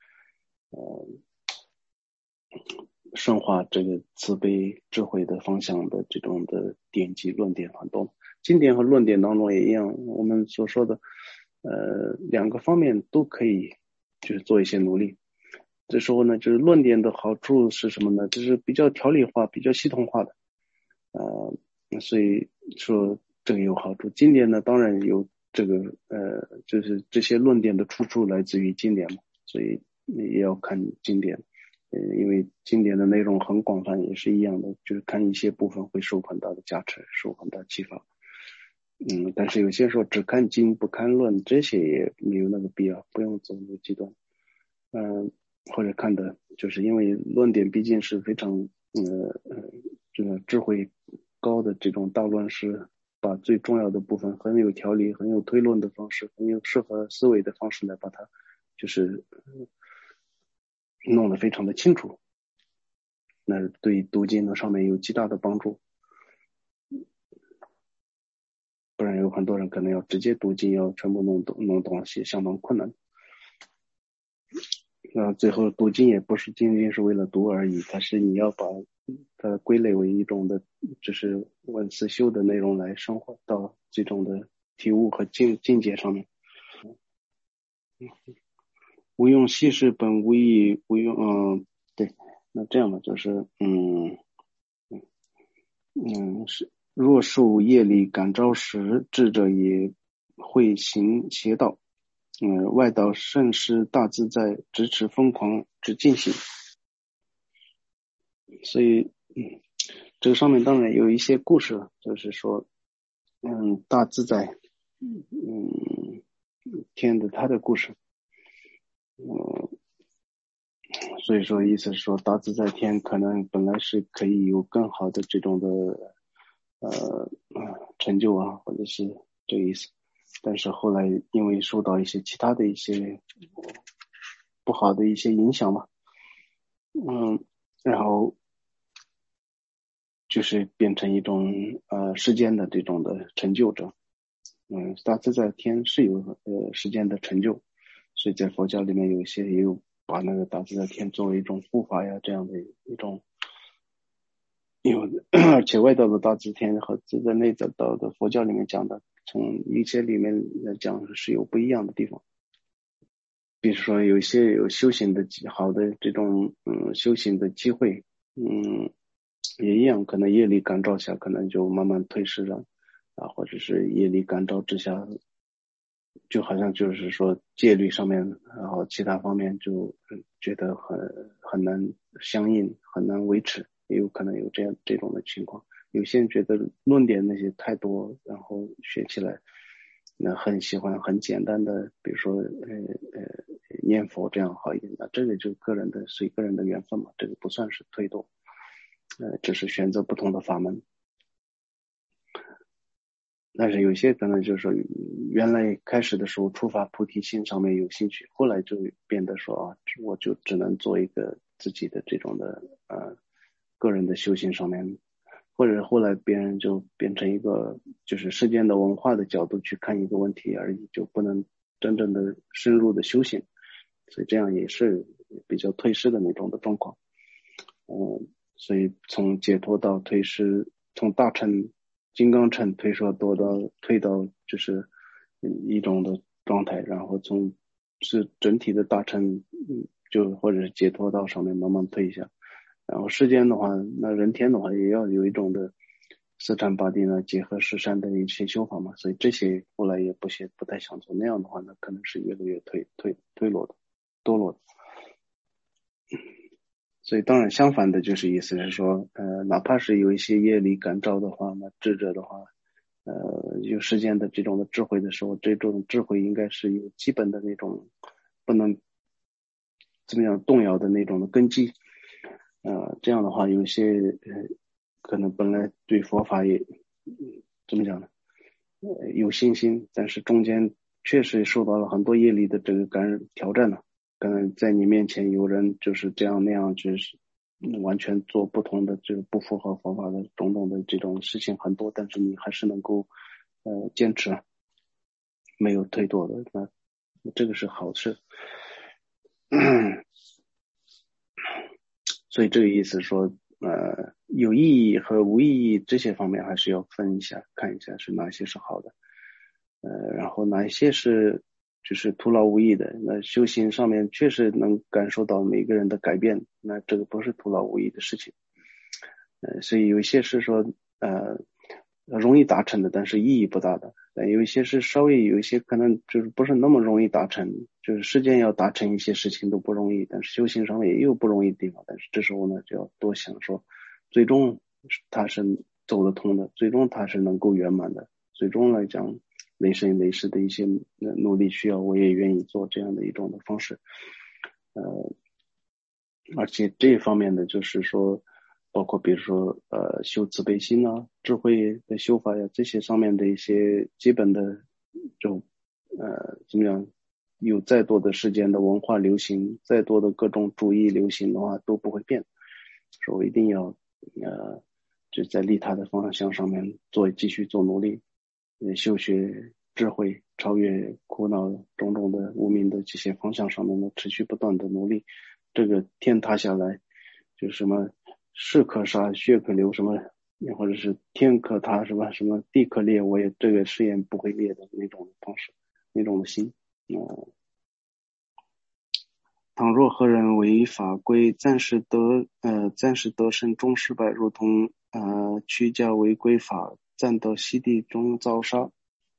S1: 深化这个慈悲智慧的方向的这种的典籍论点很多，经典和论点当中也一样，我们所说的两个方面都可以就是做一些努力。这时候呢，就是论点的好处是什么呢？就是比较条理化、比较系统化的，所以说这个有好处。经典呢，当然有这个就是这些论点的出处来自于经典嘛，所以也要看经典。因为经典的内容很广泛，也是一样的，就是看一些部分会受很大的加持，受很大启发。但是有些时候只看经不看论，这些也没有那个必要，不用走那个极端。或者看的，就是因为论点毕竟是非常这个智慧高的这种大论师，把最重要的部分很有条理、很有推论的方式、很有适合思维的方式来把它就是弄得非常的清楚，那对读经的上面有极大的帮助。不然有很多人可能要直接读经，要全部弄懂些，相当困难。最后读经也不是仅仅是为了读而已，它是你要把它归类为一种的，就是文思修的内容来生活到这种的体悟和境界上面。无用系事本无益，无用对，那这样的就是是若受业力感召时，智者也会行邪道。外道甚是大自在，直持疯狂之进行。所以这个上面当然有一些故事，就是说大自在天的他的故事。所以说意思是说大自在天可能本来是可以有更好的这种的成就啊，或者是这个意思，但是后来因为受到一些其他的一些不好的一些影响嘛，然后就是变成一种世间的这种的成就者。大自在天是有世间的成就，所以在佛教里面有一些也有把那个大自在天作为一种护法呀，这样的一种而且外道的大自天和自在内在道的佛教里面讲的，从一些里面来讲是有不一样的地方。比如说有一些有修行的好的这种修行的机会，也一样，可能业力感召下，可能就慢慢退失了或者是业力感召之下，就好像就是说戒律上面，然后其他方面就觉得很难相应，很难维持，也有可能有这种的情况。有些人觉得论点那些太多，然后学起来那很喜欢很简单的，比如说念佛这样好一点的，这个就个人的随个人的缘分嘛，这个不算是推动，只是选择不同的法门。但是有些可能就是说原来开始的时候触发菩提心上面有兴趣，后来就变得说我就只能做一个自己的这种的个人的修行上面，或者后来别人就变成一个就是世间的文化的角度去看一个问题而已，就不能真正的深入的修行，所以这样也是比较退失的那种的状况。所以从解脱到退失，从大乘金刚乘退到就是一种的状态，然后从是整体的大乘就或者是解脱道上面慢慢退一下，然后世间的话，那人天的话也要有一种的四禅八定呢，结合十善的一些修法嘛，所以这些后来也不太想做，那样的话呢，可能是越来越退落的，堕落的。所以当然相反的就是意思是说，哪怕是有一些业力感召的话，那智者的话，有世间的这种的智慧的时候，这种智慧应该是有基本的那种不能怎么样动摇的那种的根基。这样的话，有些可能本来对佛法也怎么讲呢？有信心，但是中间确实受到了很多业力的这个挑战呢。可能在你面前有人就是这样那样，就是完全做不同的这个不符合方法的种种的这种事情很多，但是你还是能够坚持，没有退堕的，那这个是好事。所以这个意思说有意义和无意义这些方面还是要分一下，看一下是哪些是好的，然后哪一些是就是徒劳无益的。那修行上面确实能感受到每个人的改变，那这个不是徒劳无益的事情。所以有一些是说容易达成的，但是意义不大的。有一些是稍微有一些可能就是不是那么容易达成，就是世间要达成一些事情都不容易，但是修行上面也有不容易的地方。但是这时候呢，就要多想说，最终它是走得通的，最终它是能够圆满的。最终来讲，累生累世的一些努力需要，我也愿意做这样的一种的方式。而且这一方面的就是说，包括比如说修慈悲心啊、智慧的修法呀，这些上面的一些基本的这种怎么讲，有再多的世间的文化流行，再多的各种主义流行的话都不会变，所以我一定要就在利他的方向上面继续做努力，修学智慧，超越苦恼种种的无明的这些方向上面呢，持续不断的努力。这个天塌下来，就什么士可杀，血可流，什么或者是天可塌，什么什么地可裂，我也这个誓言不会裂的那种方式，那种的心。倘若何人为法规，暂时得生终失败，如同屈家违规法，暂得西地中遭杀。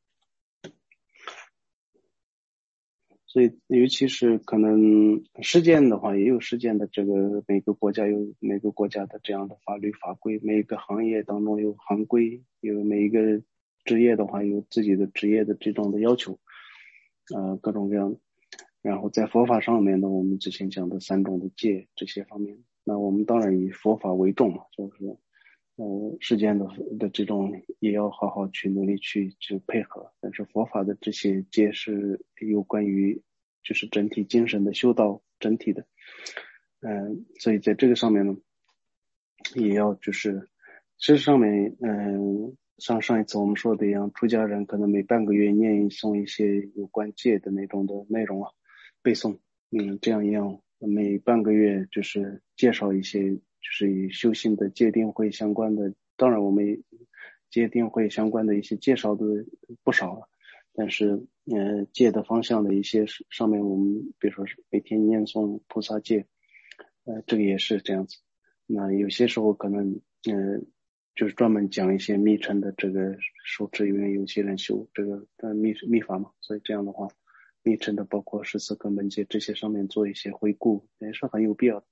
S1: 所以尤其是可能事件的话，也有事件的这个每个国家有每个国家的这样的法律法规，每个行业当中有行规，有每一个职业的话有自己的职业的这种的要求，各种各样的。然后在佛法上面呢，我们之前讲的三种的戒这些方面，那我们当然以佛法为重嘛，就是世间的这种也要好好去努力去配合，但是佛法的这些戒是有关于就是整体精神的修道整体的，所以在这个上面呢，也要就是事实上面，像上一次我们说的一样，出家人可能每半个月念一诵一些有关戒的那种的内容啊，背诵，这样一样，每半个月就是介绍一些，就是与修行的戒定慧相关的，当然我们戒定慧相关的一些介绍的不少了，但是戒的方向的一些上面，我们比如说是每天念诵菩萨戒，这个也是这样子。那有些时候可能就是专门讲一些密乘的这个手持，因为有些人修这个密法嘛，所以这样的话，密乘的包括14根本戒这些上面做一些回顾，也是很有必要的。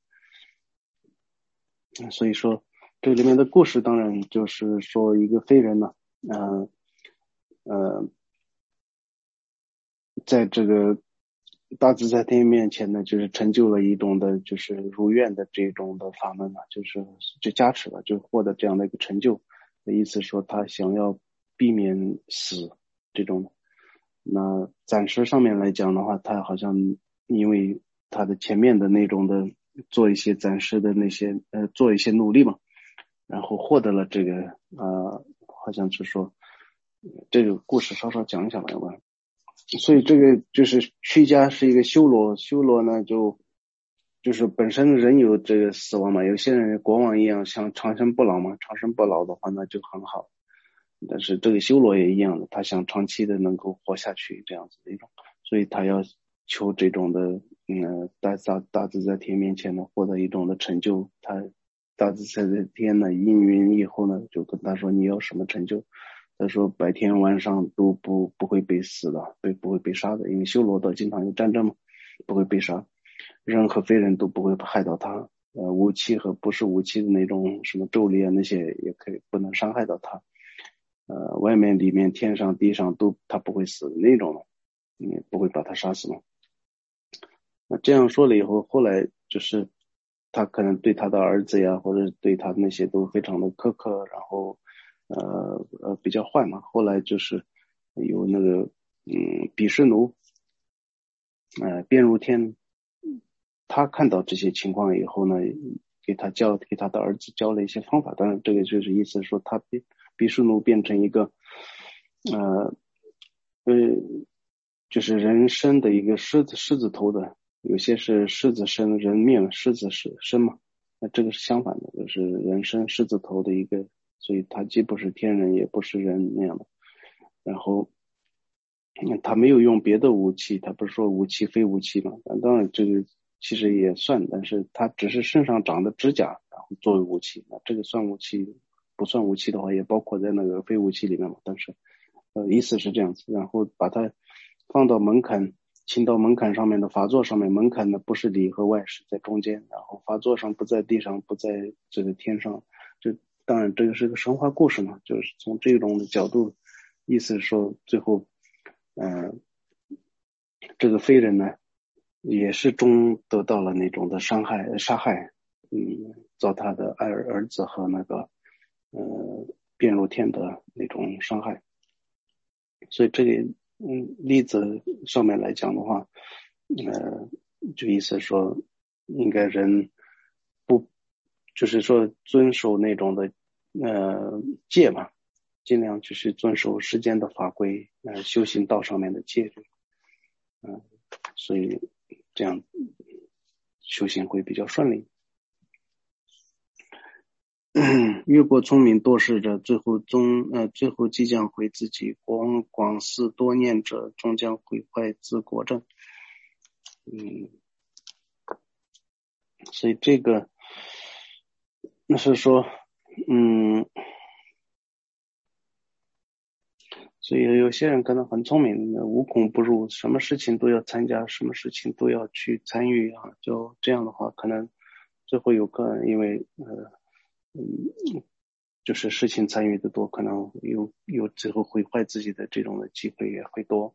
S1: 所以说这里面的故事当然就是说一个非人呢，在这个大自在天面前呢，就是成就了一种的，就是如愿的这种的法门了，就加持了，就获得这样的一个成就。的意思说他想要避免死这种。那暂时上面来讲的话，他好像因为他的前面的那种的做一些暂时的那些做一些努力嘛，然后获得了这个好像是说这个故事稍稍讲一下吧，要不然。所以这个就是屈家是一个修罗，修罗呢就是本身人有这个死亡嘛，有些人国王一样想长生不老嘛，长生不老的话那就很好，但是这个修罗也一样的，他想长期的能够活下去这样子的一种，所以他要求这种的大自在天面前呢获得一种的成就，他大自在天呢应允以后呢就跟他说你要什么成就，他说白天晚上都不会被死的，不会被杀的，因为修罗道经常有战争嘛，不会被杀，人和非人都不会害到他，武器和不是武器的那种什么咒力啊那些也可以不能伤害到他，外面里面天上地上都他不会死的那种，不会把他杀死嘛。那这样说了以后，后来就是他可能对他的儿子呀，或者对他那些都非常的苛刻，然后比较坏嘛。后来就是有那个毗湿奴便如天，他看到这些情况以后呢， 给他的儿子教了一些方法。当然这个就是意思说他毗湿奴变成一个呃就是人身的一个狮子头的，有些是狮子身人面狮子身嘛，那这个是相反的，就是人身狮子头的一个，所以他既不是天人也不是人那样的。然后他没有用别的武器，他不是说武器非武器嘛？当然这个其实也算，但是他只是身上长的指甲，然后作为武器，那这个算武器，不算武器的话，也包括在那个非武器里面嘛。但是意思是这样子，然后把它放到门槛，请到门槛上面的法座上面，门槛呢不是里和外，是在中间，然后法座上不在地上，不在这个天上。就当然这个是个神话故事嘛，就是从这种的角度，意思是说最后这个非人呢也是得到了那种的杀害，遭他的儿子和那个变入天的那种伤害。所以这个例子上面来讲的话，就意思说应该人不就是说遵守那种的戒嘛，尽量就是遵守世间的法规，修行道上面的戒律，所以这样修行会比较顺利。越过聪明多事者，最后即将毁自己；广思多念者，终将毁坏自国政。所以这个那是说，所以有些人可能很聪明，无孔不入，什么事情都要参加，什么事情都要去参与啊。就这样的话，可能最后有个因为就是事情参与的多，可能有最后毁坏自己的这种的机会也会多。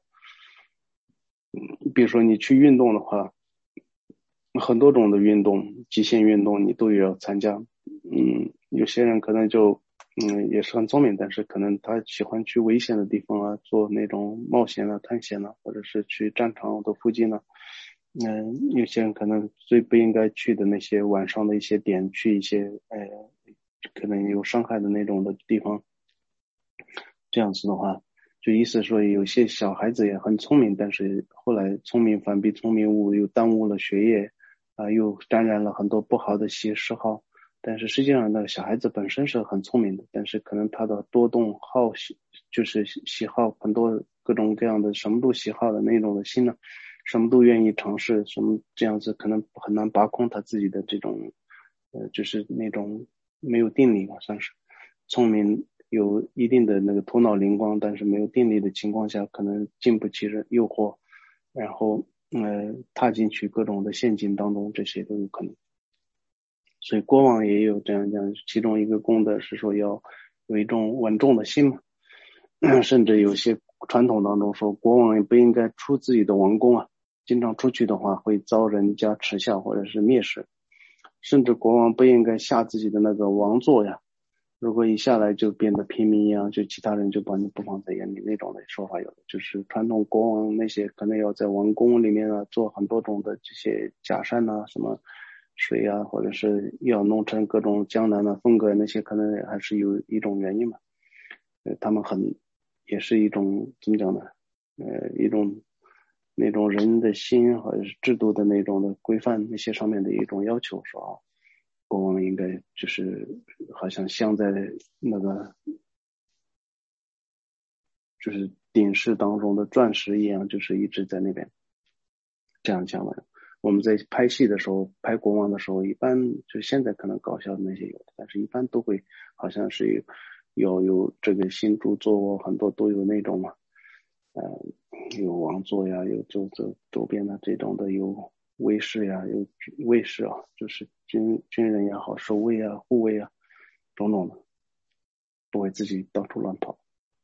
S1: 比如说你去运动的话，很多种的运动，极限运动你都要参加。有些人可能就也是很聪明，但是可能他喜欢去危险的地方啊，做那种冒险啊、探险啊，或者是去战场的附近啊。有些人可能最不应该去的那些晚上的一些点，去一些可能有伤害的那种的地方。这样子的话，就意思说有些小孩子也很聪明，但是后来聪明反被聪明误，又耽误了学业又沾染了很多不好的嗜好。但是实际上那个小孩子本身是很聪明的，但是可能他的多动就是喜好很多各种各样的什么都喜好的那种的心呢，什么都愿意尝试，什么这样子可能很难把控他自己的这种就是那种没有定力吧，算是聪明有一定的那个头脑灵光，但是没有定力的情况下，可能经不起诱惑，然后踏进去各种的陷阱当中，这些都有可能。所以国王也有这样，其中一个功德是说要有一种稳重的心嘛。甚至有些传统当中说，国王也不应该出自己的王宫啊，经常出去的话会遭人家耻笑或者是蔑视。甚至国王不应该下自己的那个王座呀，如果一下来就变得平民一样，就其他人就把你不放在眼里，那种的说法有的。就是传统国王那些可能要在王宫里面做很多种的这些假山什么水或者是要弄成各种江南的风格，那些可能还是有一种原因嘛。他们也是一种怎么讲呢？一种那种人的心或者是制度的那种的规范，那些上面的一种要求，说国王应该就是好像镶在那个就是顶饰当中的钻石一样，就是一直在那边这样讲的。我们在拍戏的时候，拍国王的时候，一般就现在可能搞笑的那些有的，但是一般都会好像是有这个新著作很多都有那种嘛，有王座呀，有周边的这种的，有卫士呀，有卫士就是军人也好，守卫护卫种种的，不会自己到处乱跑。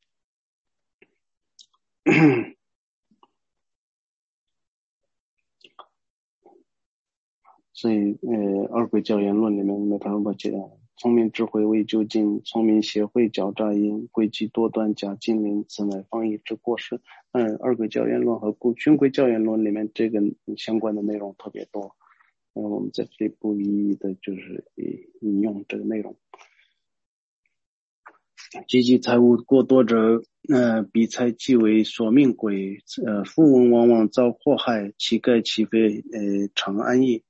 S1: 所以二轨教言论里面没法落解，聪明智慧为究竟，聪明协会狡诈因，诡计多端假精灵，此乃方义之过失。二轨教言论和军规教言论里面这个相关的内容特别多。 我们在这里不一一的就是引用这个内容。积极财务过多者，比财既为索命鬼，富翁往往遭祸害，乞丐岂非常安逸。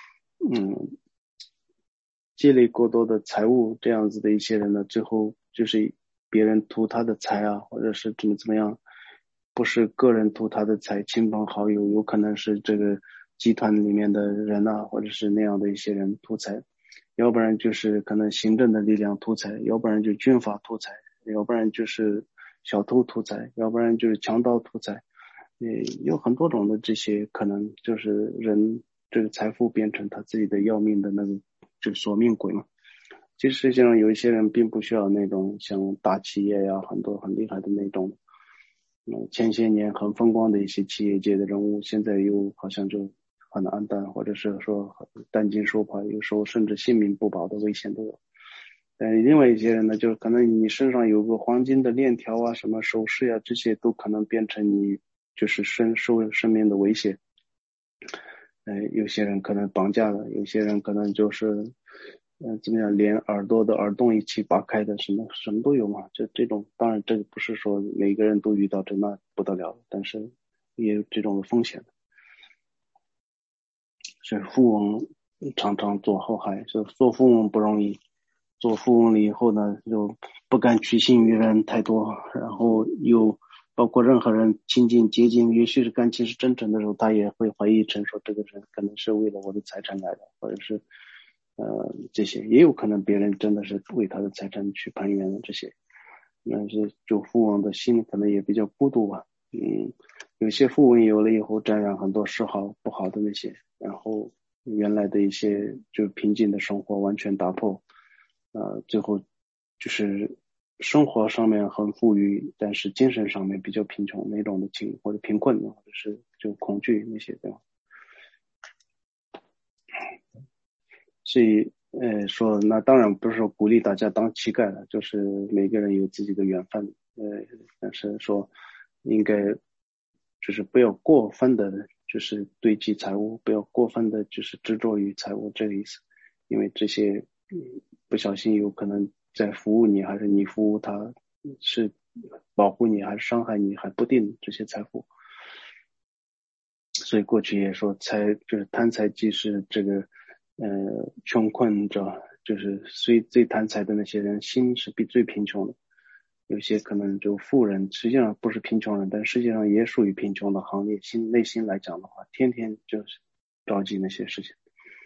S1: 积累过多的财物，这样子的一些人呢，最后就是别人图他的财啊，或者是怎么样，不是个人图他的财，亲朋好友有可能是这个集团里面的人啊，或者是那样的一些人图财，要不然就是可能行政的力量图财，要不然就军阀图财，要不然就是小偷图财，要不然就是强盗图财，有很多种的这些可能，就是人这个财富变成他自己的要命的那个就是索命鬼嘛。其实实际上有一些人并不需要那种像大企业呀，很多很厉害的那种，前些年很风光的一些企业界的人物，现在又好像就很黯淡，或者是说担惊受怕，有时候甚至性命不保的危险都有。另外一些人呢，就是可能你身上有个黄金的链条啊，什么首饰呀，这些都可能变成你就是生命的威胁。有些人可能绑架了，有些人可能就是怎么样，连耳朵的耳洞一起拔开的，什么都有嘛。这种当然这个不是说每个人都遇到这那不得了，但是也有这种风险的。所以富翁常常做祸害，所以做富翁不容易。做富翁了以后呢，就不敢取信于人太多，然后又包括任何人亲近接近，也许是感情是真诚的时候，他也会怀疑成说这个人可能是为了我的财产来的，或者是这些也有可能别人真的是为他的财产去攀援的这些。但是就富翁的心可能也比较孤独吧。有些富翁有了以后沾染很多嗜好不好的那些，然后原来的一些就平静的生活完全打破。最后就是生活上面很富裕，但是精神上面比较贫穷那种的或者贫困或者是就恐惧那些，对吧？所以说那当然不是说鼓励大家当乞丐了，就是每个人有自己的缘分，但是说应该就是不要过分的就是堆积财物，不要过分的就是执着于财物，这个意思。因为这些不小心有可能在服务你，还是你服务他，是保护你还是伤害你还不定，这些财富。所以过去也说就是贪财即是这个穷困者，就是最贪财的那些人心是比最贫穷的。有些可能就富人实际上不是贫穷人，但实际上也属于贫穷的行列，内心来讲的话，天天就是着急那些事情，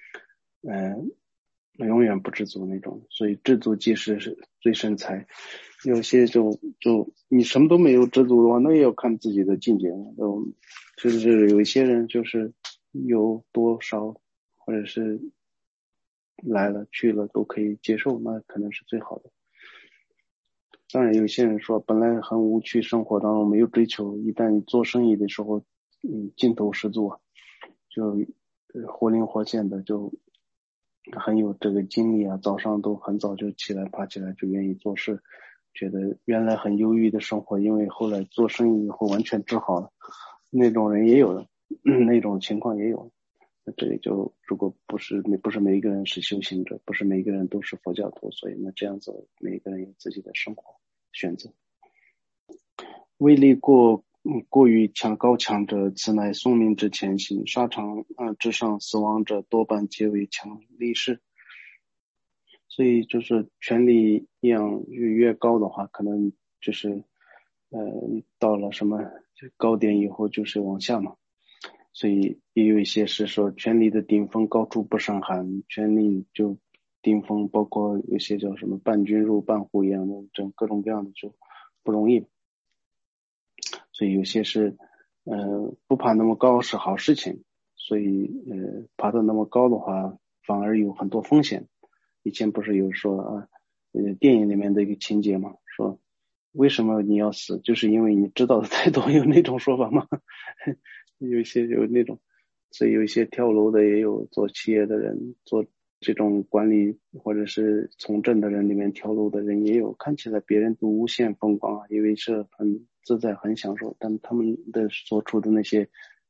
S1: 永远不知足那种。所以知足即是最生财。有些就你什么都没有知足的话，那也要看自己的境界。就是有一些人就是有多少或者是来了去了都可以接受，那可能是最好的。当然有些人说本来很无趣，生活当中没有追求，一旦做生意的时候劲头十足，就活灵活现的，就很有这个精力啊，早上都很早就爬起来就愿意做事，觉得原来很忧郁的生活，因为后来做生意以后完全治好了，那种人也有的，那种情况也有。那这里就如果不是每一个人是修行者，不是每一个人都是佛教徒，所以那这样子每一个人有自己的生活选择。威力过于高强者，此乃宿命之前行。沙场之上死亡者，多半皆为强力士。所以就是权力量越高的话，可能就是到了什么高点以后就是往下嘛。所以也有一些是说权力的顶峰高处不胜寒，权力就顶峰包括有些叫什么伴君如伴虎一样的这各种各样的就不容易。所以有些是不爬那么高是好事情，所以爬得那么高的话反而有很多风险。以前不是有说电影里面的一个情节嘛，说为什么你要死，就是因为你知道的太多，有那种说法吗？有一些有那种，所以有一些跳楼的也有，做企业的人，做这种管理或者是从政的人里面跳楼的人也有，看起来别人都无限风光啊，因为是很自在很享受，但他们的所处的那些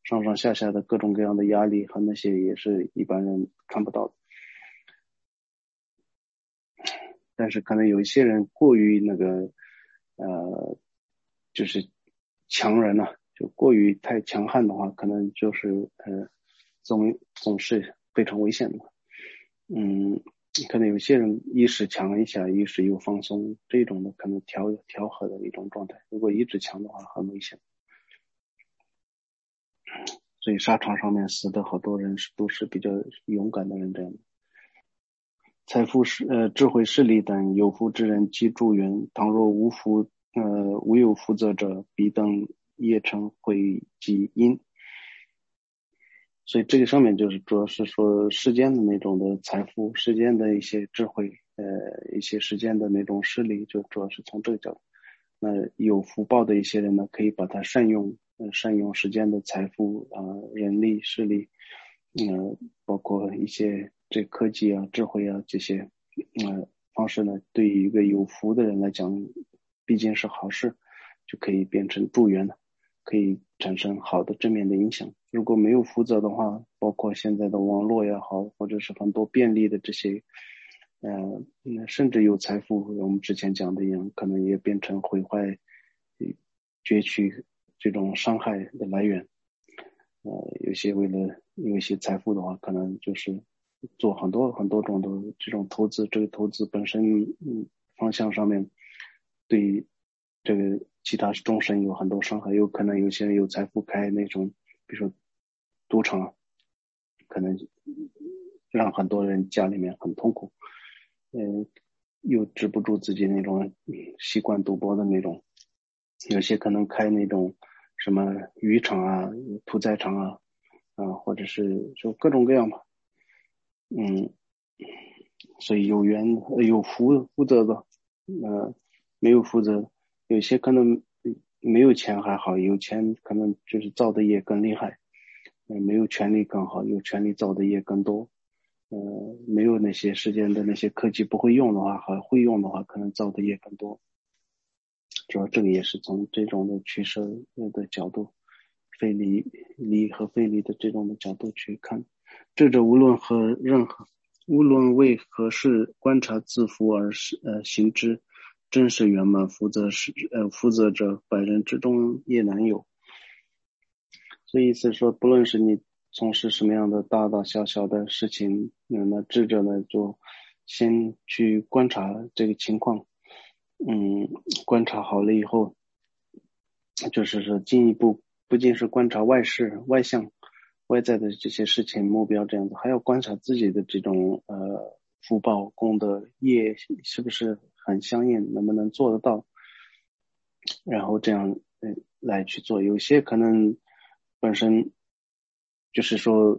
S1: 上上下下的各种各样的压力和那些也是一般人看不到的。但是可能有一些人过于那个就是强人啊，就过于太强悍的话，可能就是总是非常危险的。可能有些人一时强一下，一时又放松，这种的可能调和的一种状态。如果一直强的话，很危险。所以沙场上面死的好多人都是比较勇敢的人这样的。财富智慧势力等有福之人即助缘，倘若无有福泽者，彼等业成会即因。所以这个上面就是主要是说世间的那种的财富，世间的一些智慧，一些世间的那种势力，就主要是从这个角度。那有福报的一些人呢，可以把它善用世间的财富人力势力，包括一些这科技啊、智慧啊这些方式呢，对于一个有福的人来讲，毕竟是好事，就可以变成助缘了。可以产生好的正面的影响。如果没有福泽的话，包括现在的网络也好，或者是很多便利的这些，甚至有财富，我们之前讲的一样，可能也变成毁坏、攫取这种伤害的来源。有些为了有一些财富的话，可能就是做很多很多种的这种投资，这个投资本身方向上面对这个其他众生有很多伤害，有可能有些人有财富开那种，比如说赌场，可能让很多人家里面很痛苦，又止不住自己那种习惯赌博的那种，有些可能开那种什么渔场啊、屠宰场啊，或者是就各种各样吧，所以有福泽的，没有福泽，有些可能没有钱还好，有钱可能就是造的业更厉害，没有权利更好，有权利造的业更多，没有那些世间的那些科技不会用的话，和会用的话，可能造的业更多。主要这个也是从这种的取舍的角度，利和非利的这种的角度去看，智者无论为何事观察自负而行之，真实圆满福泽者，百人之中也难有。所以意思说，不论是你从事什么样的大大小小的事情，那智者呢就先去观察这个情况，观察好了以后，就是说进一步不仅是观察外事、外向、外在的这些事情目标这样子，还要观察自己的这种福报功德业是不是很相应，能不能做得到，然后这样来去做。有些可能本身就是说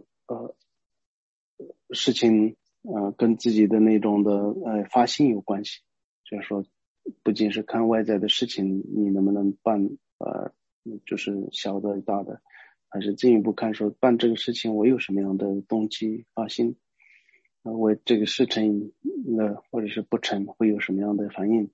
S1: 事情跟自己的那种的发心有关系，就是说不仅是看外在的事情你能不能办就是小的大的，还是进一步看说办这个事情我有什么样的动机发心，我这个事成了或者是不成会有什么样的反应。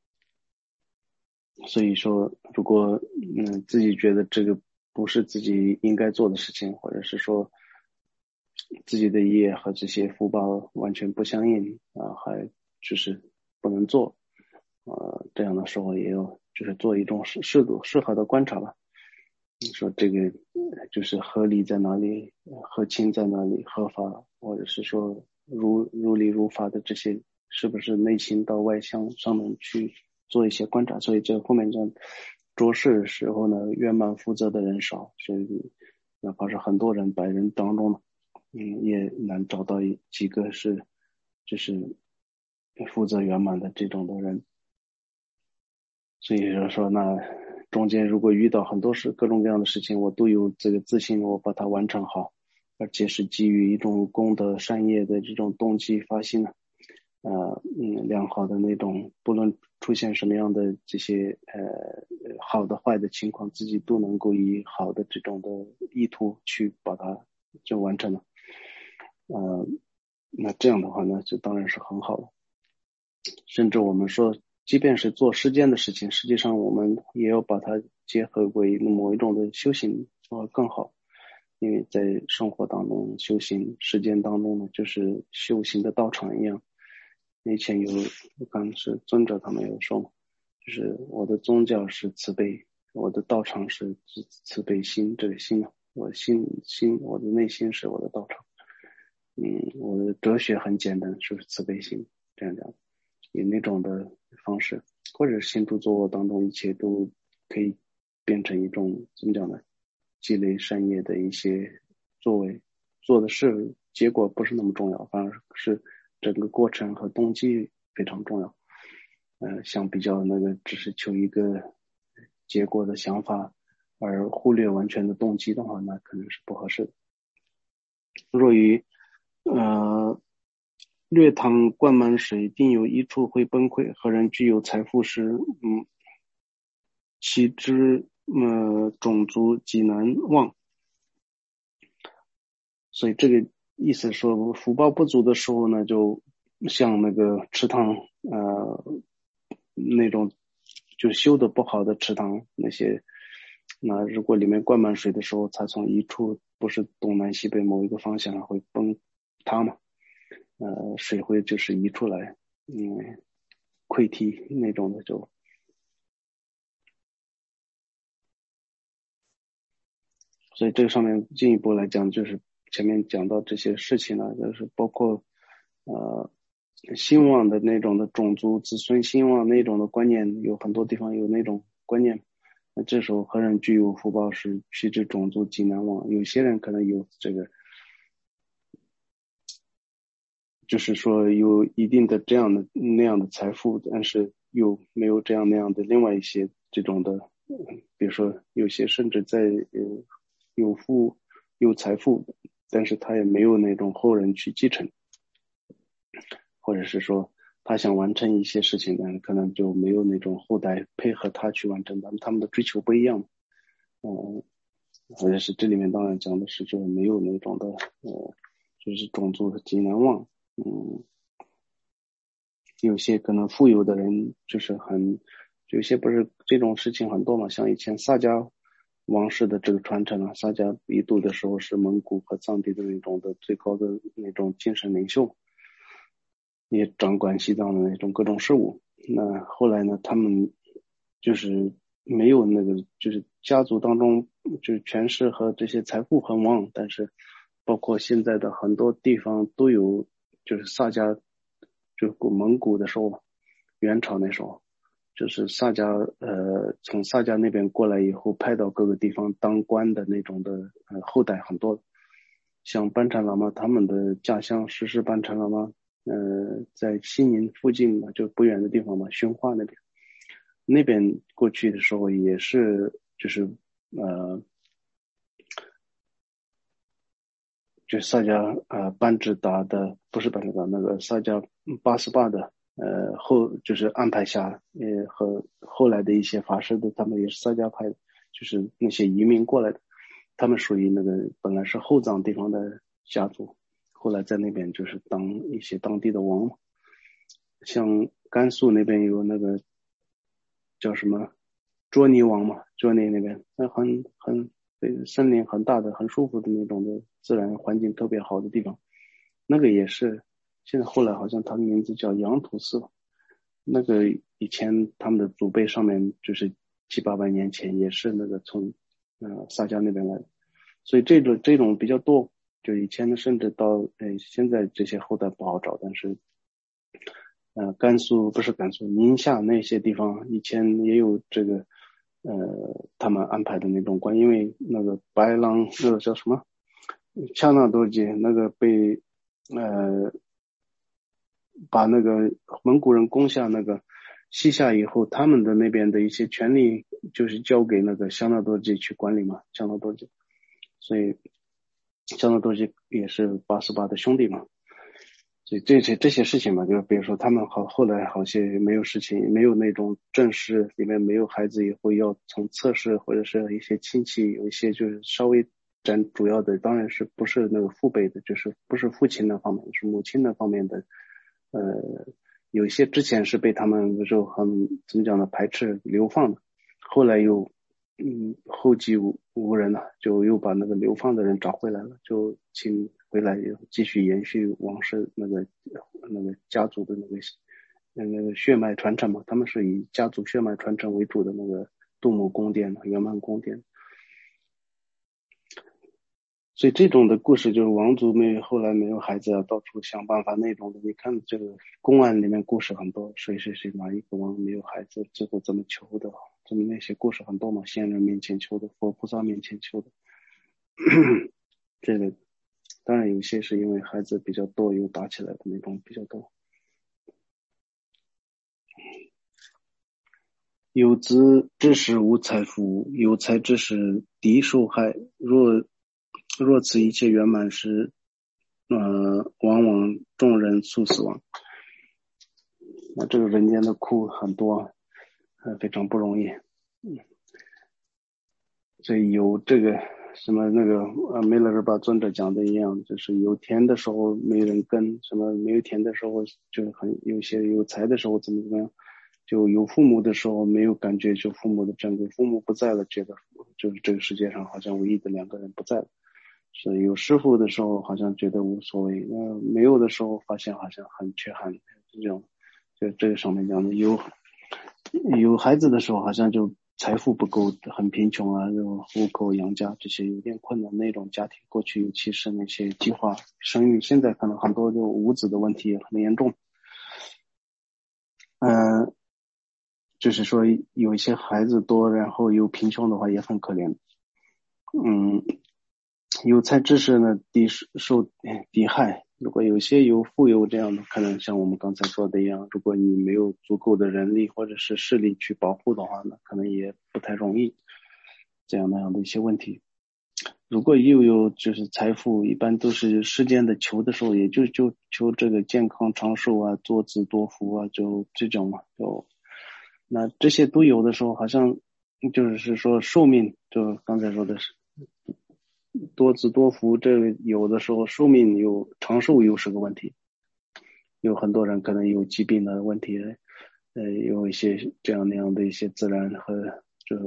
S1: 所以说如果自己觉得这个不是自己应该做的事情，或者是说自己的业和这些福报完全不相应还就是不能做这样的时候也有就是做一种适合的观察吧。你说这个就是合理在哪里，合情在哪里，合法或者是说如理如法的这些，是不是内心到外向上面去做一些观察？所以这后面这做事的时候呢，圆满负责的人少，所以哪怕是很多人百人当中呢，也难找到几个就是负责圆满的这种的人。所以就是说那中间如果遇到很多各种各样的事情，我都有这个自信，我把它完成好，而且是基于一种功德善业的这种动机发心呢，良好的那种，不论出现什么样的这些好的坏的情况，自己都能够以好的这种的意图去把它就完成了，那这样的话呢，就当然是很好了。甚至我们说即便是做世间的事情，实际上我们也要把它结合为某一种的修行更好。 因为在生活当中修行实践当中呢，就是修行的道场一样。以前我刚是尊者他们有说嘛，就是我的宗教是慈悲，我的道场是慈悲心，这个心啊，我的内心是我的道场。我的哲学很简单，就是慈悲心，这样讲，以那种的方式，或者行住坐卧当中，一切都可以变成一种怎么讲呢？积累善业的一些作为，做的事结果不是那么重要，反而是整个过程和动机非常重要。相比较那个只是求一个结果的想法，而忽略完全的动机的话，那可能是不合适的。若于略汤灌满水，定有一处会崩溃。何人具有财富时，其之种族极难忘。所以这个意思说，福报不足的时候呢，就像那个池塘，那种就修的不好的池塘，那如果里面灌满水的时候，它从一处不是东南西北某一个方向会崩塌嘛，水会就是溢出来，溃堤那种的就。所以这个上面进一步来讲，就是前面讲到这些事情呢，就是包括兴旺的那种的种族子孙兴旺那种的观念，有很多地方有那种观念。那这时候何人具有福报时，须知种族极难忘。有些人可能有这个，就是说有一定的这样的那样的财富，但是又没有这样那样的另外一些这种的，比如说有些甚至在有财富，但是他也没有那种后人去继承，或者是说他想完成一些事情，但是可能就没有那种后代配合他去完成，他们的追求不一样。或者是这里面当然讲的是就没有那种的就是种族的极难忘。有些可能富有的人就是有些不是这种事情很多嘛，像以前萨迦王室的这个传承啊，萨迦一度的时候是蒙古和藏地的那种的最高的那种精神领袖，也掌管西藏的那种各种事务。那后来呢，他们就是没有那个，就是家族当中就是权势和这些财富很旺，但是包括现在的很多地方都有，就是萨迦，就蒙古的时候，元朝那时候，就是萨迦从萨迦那边过来以后，派到各个地方当官的那种的后代很多，像班禅喇嘛他们的家乡石班禅喇嘛。在西宁附近嘛，就不远的地方嘛，宣化那边过去的时候也是，就是就萨迦班智达的，不是班智达，那个萨迦八十八的就是安排下，和后来的一些法师的，他们也是萨迦派的，就是那些移民过来的，他们属于那个本来是后藏地方的家族。后来在那边就是当一些当地的王嘛，像甘肃那边有那个叫什么卓尼王嘛，卓尼那边那对森林很大的很舒服的那种的自然环境特别好的地方，那个也是现在后来好像它的名字叫羊土寺，那个以前他们的祖辈上面就是700-800年前也是那个从萨迦那边来的，所以这种比较多。就以前甚至到现在这些后代不好找，但是不是甘肃，宁夏那些地方以前也有这个他们安排的那种官，因为那个白狼那个叫什么恰那多吉那个被把那个蒙古人攻下那个西夏以后，他们的那边的一些权利就是交给那个香纳多吉去管理嘛，香纳多吉，所以香纳多吉也是88的兄弟嘛。所以这些事情嘛，就比如说他们后来好些没有事情，没有那种正式里面没有孩子以后要从侧室或者是一些亲戚有一些就是稍微占主要的，当然是不是那个父辈的，就是不是父亲那方面，是母亲那方面的。有一些之前是被他们就很怎么讲呢排斥流放的，后来又后继无人了，就又把那个流放的人找回来了，就请回来继续延续王室那个家族的那个血脉传承嘛，他们是以家族血脉传承为主的那个杜牧宫殿、圆满宫殿。所以这种的故事就是王族后来没有孩子啊，到处想办法那种的。你看这个公案里面故事很多，谁哪一个王没有孩子，最后怎么求的，这么那些故事很多嘛，仙人面前求的，佛菩萨面前求的。这个当然有些是因为孩子比较多又打起来的那种比较多。有子之时无财富，有财之时敌受害。若此一切圆满时，往往众人速死亡。那这个人间的苦很多，非常不容易。所以有这个什么那个梅勒日巴尊者讲的一样，就是有田的时候没人耕，什么没有田的时候就有些有财的时候怎么样，就有父母的时候没有感觉，就父母的珍贵，父母不在了，觉得就是这个世界上好像唯一的两个人不在了。是有师傅的时候好像觉得无所谓，没有的时候发现好像很缺憾，这种就这个上面讲的有孩子的时候好像就财富不够，很贫穷啊，就户口养家这些有点困难那种家庭，过去尤其是那些计划生育，现在可能很多就无子的问题也很严重。就是说有一些孩子多，然后又贫穷的话也很可怜。有财之时呢，受敌害。如果有些富有这样的，可能像我们刚才说的一样，如果你没有足够的人力或者是势力去保护的话呢，可能也不太容易。这样那样的一些问题。如果又有就是财富，一般都是世间的求的时候，也就求这个健康长寿啊，多子多福啊，就这种嘛，那这些都有的时候，好像就是说寿命，就刚才说的是多子多福，这个有的时候寿命长寿又是个问题，有很多人可能有疾病的问题，有一些这样那样的一些自然和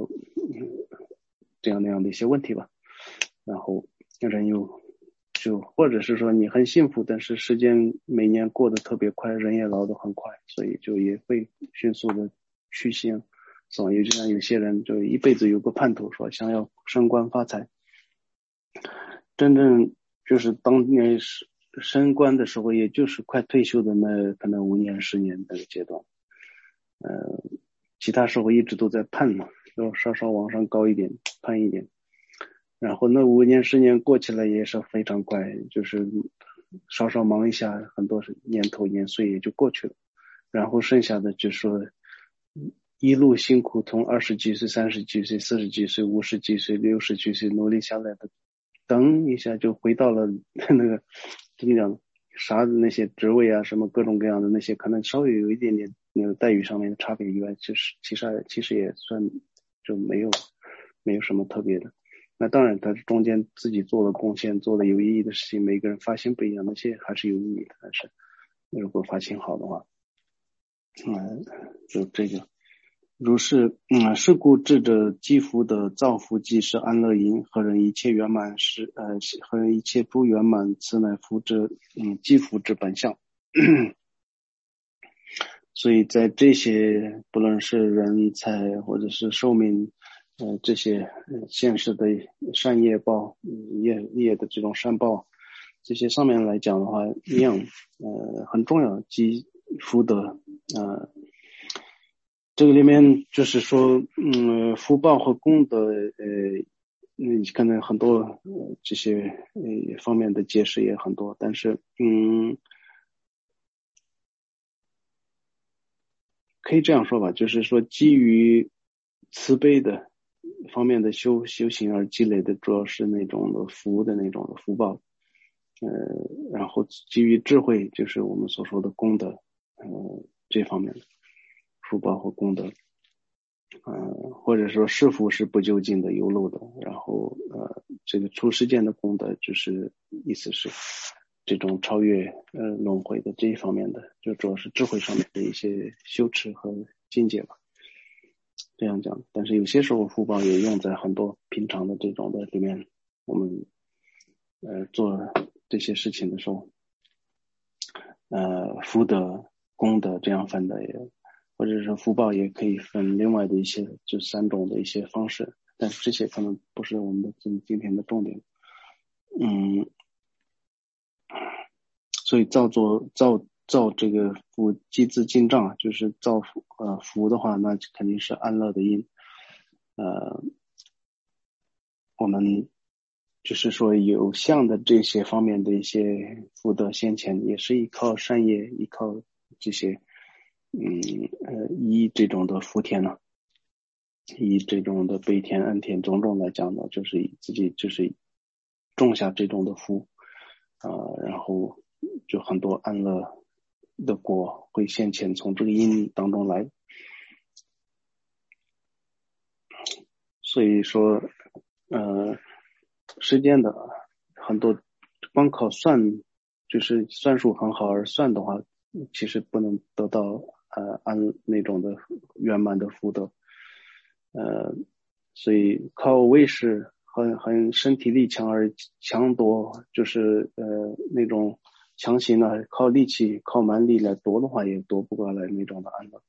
S1: 这样那样的一些问题吧。然后人或者是说你很幸福，但是时间每年过得特别快，人也老得很快，所以就也会迅速的去世。所以就像有些人就一辈子有个盼头，说想要升官发财，真正就是当年升官的时候，也就是快退休的那可能5年10年那个阶段，其他时候一直都在盼嘛，要稍稍往上高一点，盼一点。然后那5年10年过起来也是非常快，就是稍稍忙一下，很多年头年岁也就过去了。然后剩下的就说一路辛苦，从20几岁、30几岁、40几岁、50几岁、60几岁努力下来的，等一下就回到了那个怎么讲，啥的那些职位啊，什么各种各样的那些，可能稍微有一点点那个待遇上面的差别以外，其实也算就没有什么特别的。那当然他中间自己做了贡献，做了有意义的事情，每个人发心不一样，那些还是有意义的。但是如果发心好的话，就这个如是是故智者积福的造福即是安乐因，何人一切圆满是何人一切诸圆满，此乃福之积福之本相。所以在这些不论是人财或者是寿命这些现实的善业报业的这种善报，这些上面来讲的话一样很重要，积福德这个里面就是说福报和功德可能很多这些方面的解释也很多，但是可以这样说吧，就是说基于慈悲的方面的修行而积累的，主要是那种的福的那种的福报，然后基于智慧，就是我们所说的功德，这方面的福报和功德，或者说是福是不究竟的有漏的，然后这个出世间的功德，就是意思是这种超越轮回的这一方面的，就主要是智慧上面的一些修持和境界吧。 这样讲。但是有些时候福报也用在很多平常的这种的里面，我们做这些事情的时候，福德功德这样分的也，或者是福报也可以分另外的一些就3种的一些方式，但是这些可能不是我们的今天的重点。所以造这个福积资进账，就是造福的话，那肯定是安乐的因。我们就是说有相的这些方面的一些福德先前，也是依靠善业，依靠这些依这种的福田呢，以这种的悲田恩田种种来讲呢，就是以自己就是种下这种的福然后就很多安乐的果会现前从这个因当中来。所以说时间的很多光靠算，就是算术很好而算的话，其实不能得到按那种的圆满的福德。所以靠为师很身体力强而强夺，就是那种强行的靠力气靠蛮力来夺的话，也夺不过来那种的安乐。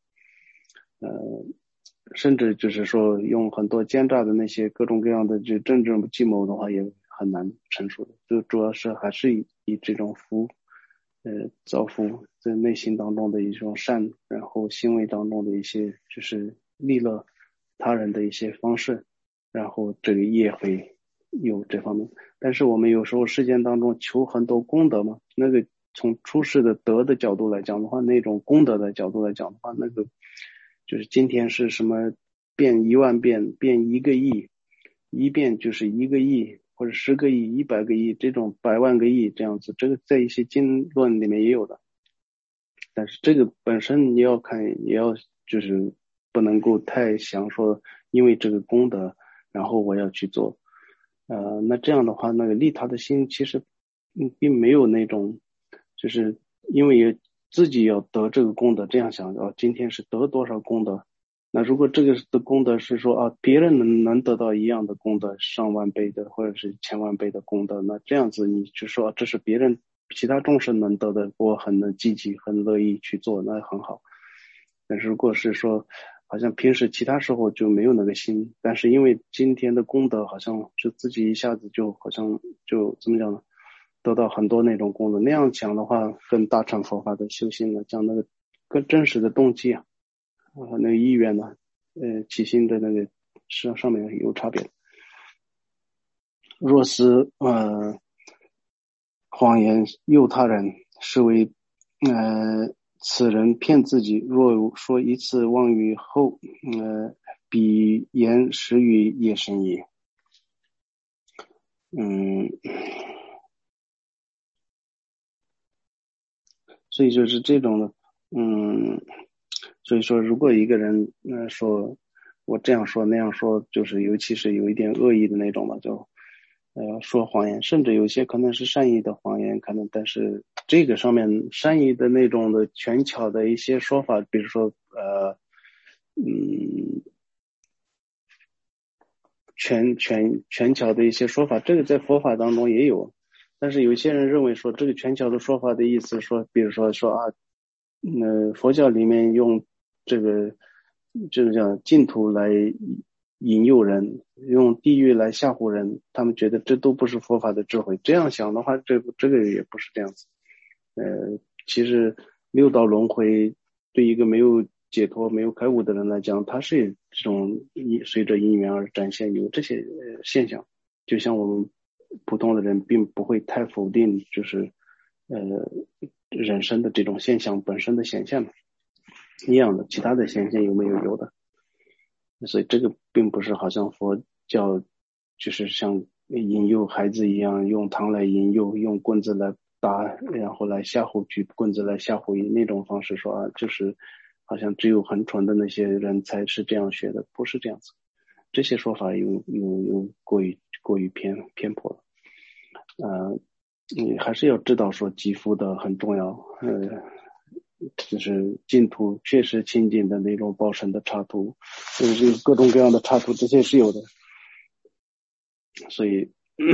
S1: 甚至就是说用很多奸诈的那些各种各样的这政治计谋的话，也很难成熟的。就主要是还是以这种福造福在内心当中的一种善，然后行为当中的一些就是利乐他人的一些方式，然后这个业会有这方面。但是我们有时候世间当中求很多功德嘛，那个从出世的德的角度来讲的话，那种功德的角度来讲的话，那个就是今天是什么变10000遍，变1个亿，一变就是1个亿，或者10个亿、100个亿，这种100万个亿这样子，这个在一些经论里面也有的。但是这个本身你要看，也要就是不能够太想说，因为这个功德，然后我要去做。那这样的话，那个利他的心其实并没有那种，就是因为自己要得这个功德，这样想今天是得多少功德。那如果这个的功德是说别人能得到一样的功德，上万倍的或者是千万倍的功德，那这样子你就说这是别人其他众生能得的，我很能积极很乐意去做，那很好。但是如果是说好像平时其他时候就没有那个心，但是因为今天的功德好像就自己一下子就好像就怎么讲呢，得到很多那种功德，那样讲的话跟大乘佛法的修行呢，讲那个跟真实的动机那个意愿呢起心的那个上面有差别。若是谎言诱他人，是为此人骗自己。若说一次妄语后彼言实语也深也。所以就是这种的所以说如果一个人说我这样说那样说，就是尤其是有一点恶意的那种嘛，就说谎言，甚至有些可能是善意的谎言，可能但是这个上面善意的那种的权巧的一些说法，比如说权巧的一些说法，这个在佛法当中也有。但是有些人认为说这个权巧的说法的意思说，比如说佛教里面用这个叫净土来引诱人，用地狱来吓唬人，他们觉得这都不是佛法的智慧。这样想的话，这个也不是这样子。其实六道轮回对一个没有解脱、没有开悟的人来讲，它是这种随着因缘而展现有这些现象。就像我们普通的人并不会太否定，就是人生的这种现象本身的显现一样的，其他的显现有没有？有的。所以这个并不是好像佛教就是像引诱孩子一样，用糖来引诱，用棍子来打，然后来吓唬，举棍子来吓唬那种方式说就是好像只有很蠢的那些人才是这样学的，不是这样子。这些说法有过于偏颇了。你还是要知道说积福的很重要。 就是净土确实清净的那种报身的插图，就是各种各样的插图，这些是有的。所以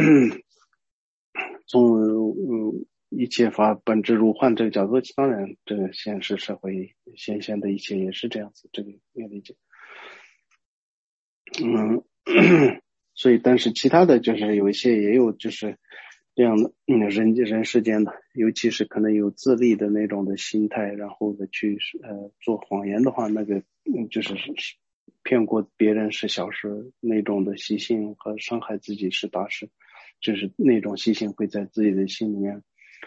S1: 从一切法本质如幻这个角度，当然这个现实社会显现的一切也是这样子，这个也理解。所以但是其他的就是有一些也有就是这样的人世间的，尤其是可能有自利的那种的心态，然后的去做谎言的话，那个就是骗过别人是小事，那种的习性和伤害自己是大事，就是那种习性会在自己的心里面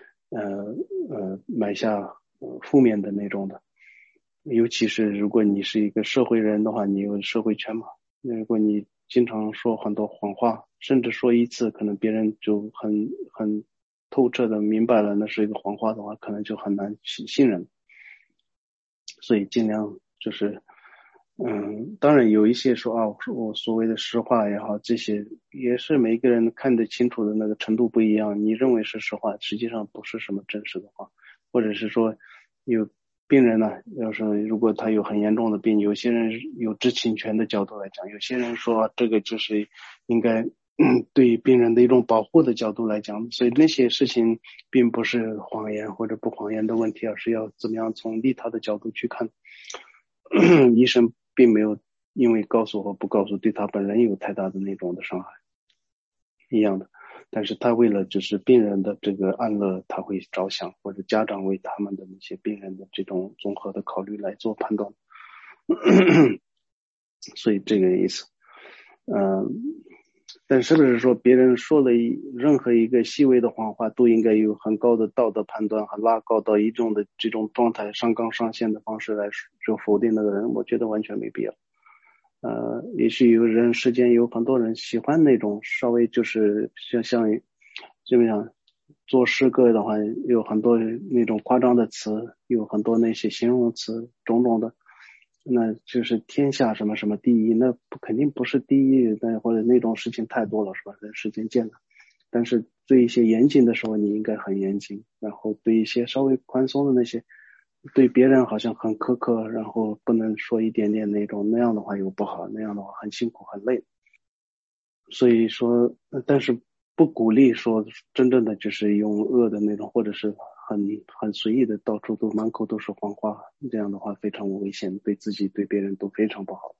S1: 埋下负面的那种的。尤其是如果你是一个社会人的话，你有社会圈嘛，如果你经常说很多谎话，甚至说一次，可能别人就很透彻的明白了那是一个谎话的话，可能就很难信任。所以尽量就是当然有一些说啊，我所谓的实话也好，这些也是每个人看得清楚的那个程度不一样。你认为是实话，实际上不是什么真实的话，或者是说有病人呢，要是如果他有很严重的病，有些人有知情权的角度来讲，有些人说这个就是应该对病人的一种保护的角度来讲，所以那些事情并不是谎言或者不谎言的问题，而是要怎么样从利他的角度去看。医生并没有因为告诉和不告诉对他本人有太大的那种的伤害一样的，但是他为了就是病人的这个安乐，他会着想，或者家长为他们的那些病人的这种综合的考虑来做判断。所以这个意思。但是不是说别人说了任何一个细微的谎话都应该有很高的道德判断，很拉高到一种的这种状态，上纲上线的方式来就否定那个人，我觉得完全没必要。也许有人世间有很多人喜欢那种稍微就是像基本上做诗歌的话，有很多那种夸张的词，有很多那些形容词种种的，那就是天下什么什么第一，那肯定不是第一，但或者那种事情太多了，是吧？人世间见的。但是对一些严谨的时候，你应该很严谨，然后对一些稍微宽松的那些，对别人好像很苛刻，然后不能说一点点那种，那样的话又不好，那样的话很辛苦很累。所以说，但是不鼓励说真正的就是用恶的那种，或者是很随意的到处都满口都是谎话，这样的话非常危险，对自己对别人都非常不好。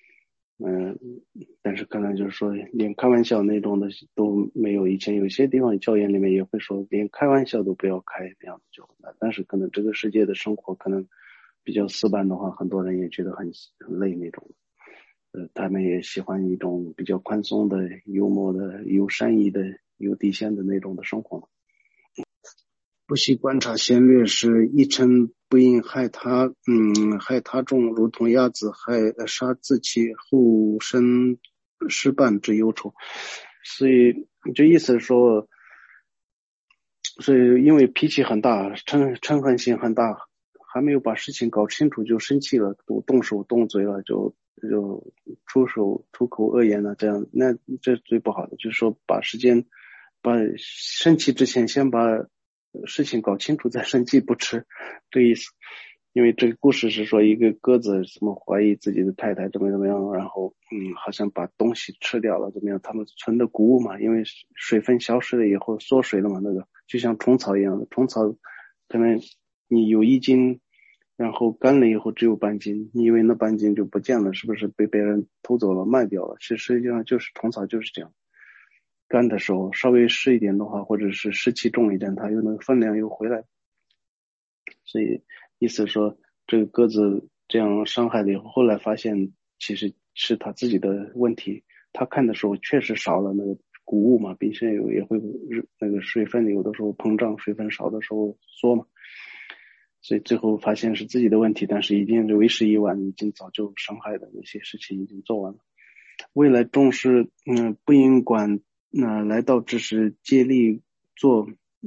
S1: 但是可能就是说连开玩笑那种的都没有，以前有些地方教研里面也会说连开玩笑都不要开这样的就，但是可能这个世界的生活可能比较死板的话，很多人也觉得很累那种。他们也喜欢一种比较宽松的、幽默的、有善意的、有底线的那种的生活。不惜观察先略时，一嗔不应害他，害他众，如同鸭子杀自己，后生失伴之忧愁。所以这意思是说，所以因为脾气很大，嗔恨心很大，还没有把事情搞清楚就生气了，都动手动嘴了，就出口恶言了，这样那这最不好的就是说把生气之前先把事情搞清楚再生气不迟，这意思。因为这个故事是说一个鸽子怎么怀疑自己的太太怎么样，然后好像把东西吃掉了怎么样，他们存的谷物嘛，因为水分消失了以后缩水了嘛，那个就像虫草一样的，虫草可能你有1斤，然后干了以后只有半斤，你以为那半斤就不见了，是不是被别人偷走了卖掉了？实际上就是虫草就是这样，干的时候稍微湿一点的话，或者是湿气重一点，它又能分量又回来。所以意思说这个鸽子这样伤害了以后，后来发现其实是他自己的问题，他看的时候确实少了那个谷物嘛，冰箱也会那个水分有的时候膨胀，水分少的时候缩嘛，所以最后发现是自己的问题，但是已经为时已晚，已经早就伤害的那些事情已经做完了。未来重视不应管来到之时接力做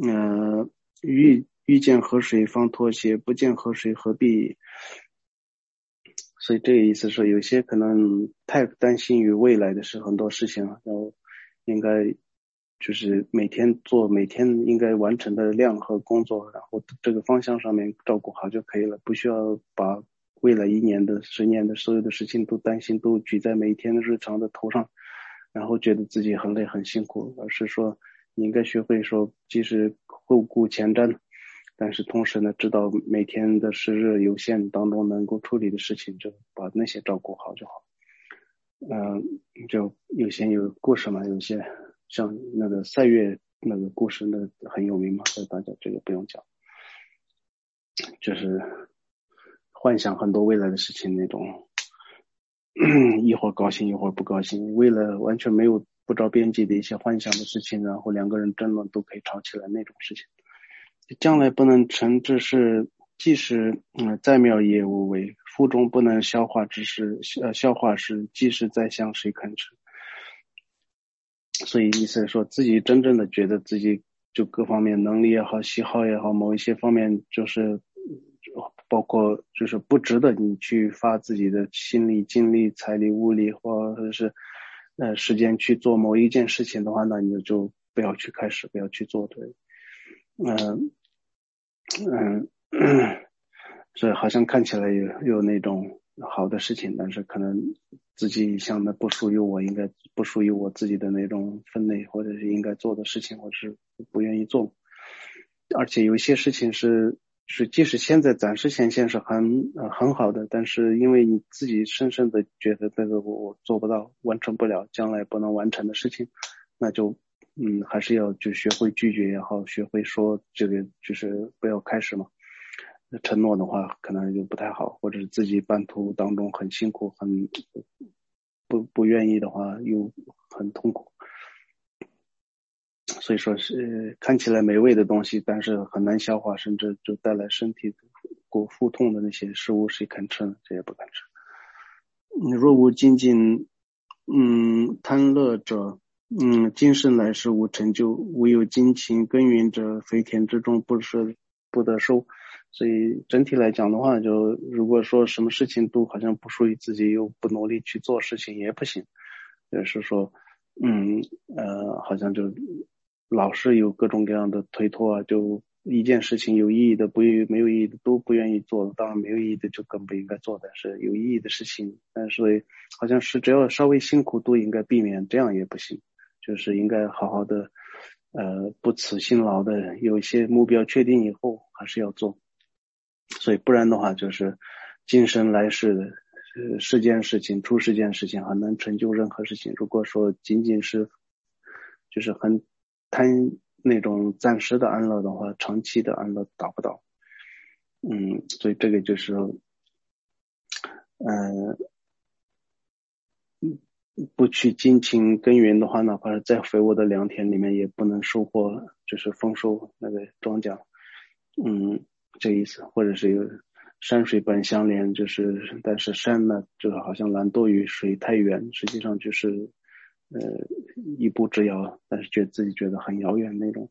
S1: 遇见河水方妥协，不见河水何必。所以这个意思是有些可能太担心于未来的很多事情了，然后应该就是每天做每天应该完成的量和工作，然后这个方向上面照顾好就可以了，不需要把未来1年的10年的所有的事情都担心都举在每一天的日常的头上，然后觉得自己很累很辛苦，而是说你应该学会说即使后顾前瞻，但是同时呢知道每天的时日有限当中能够处理的事情就把那些照顾好就好。就有些有故事嘛，有些像那个赛月那个故事那很有名嘛，所以大家这个不用讲，就是幻想很多未来的事情那种一会儿高兴一会儿不高兴，为了完全没有不着边际的一些幻想的事情，然后2个人争论都可以吵起来那种事情，将来不能成，这是即使再妙也无为，腹中不能消化之事，消化时即使再香谁肯吃。所以意思是说自己真正的觉得自己就各方面能力也好喜好也好某一些方面就是包括就是不值得你去发自己的心力精力财力物力或者是时间去做某一件事情的话，那你就不要去开始不要去做。对，所以好像看起来有那种好的事情，但是可能自己想的不属于我，应该不属于我自己的那种分类，或者是应该做的事情，或者是不愿意做。而且有一些事情是即使现在暂时显现是很好的，但是因为你自己深深的觉得这个我做不到，完成不了，将来不能完成的事情，那就还是要就学会拒绝也好，学会说这个就是不要开始嘛。承诺的话可能就不太好，或者是自己半途当中很辛苦很不愿意的话又很痛苦。所以说是看起来美味的东西，但是很难消化，甚至就带来身体腹痛的那些食物，谁肯吃呢？这也不肯吃。若无精进贪乐者，今生来世无成就，无有精勤耕耘者，非田之中不得收。所以整体来讲的话，就如果说什么事情都好像不属于自己，又不努力去做事情也不行，就是说好像就老是有各种各样的推脱啊，就一件事情有意义的没有意义的都不愿意做，当然没有意义的就更不应该做，但是有意义的事情，但是好像是只要稍微辛苦都应该避免，这样也不行，就是应该好好的不辞辛劳的，有一些目标确定以后还是要做。所以不然的话就是今生来世的世间事情出世间事情很难成就任何事情，如果说仅仅是就是很贪那种暂时的安乐的话，长期的安乐达不到。所以这个就是不去精勤耕耘的话，哪怕是再肥沃的良田里面也不能收获就是丰收那个庄稼。这意思，或者是有山水本相连，就是但是山呢就好像懒惰于水太远，实际上就是一步之遥，但是自己觉得很遥远那种。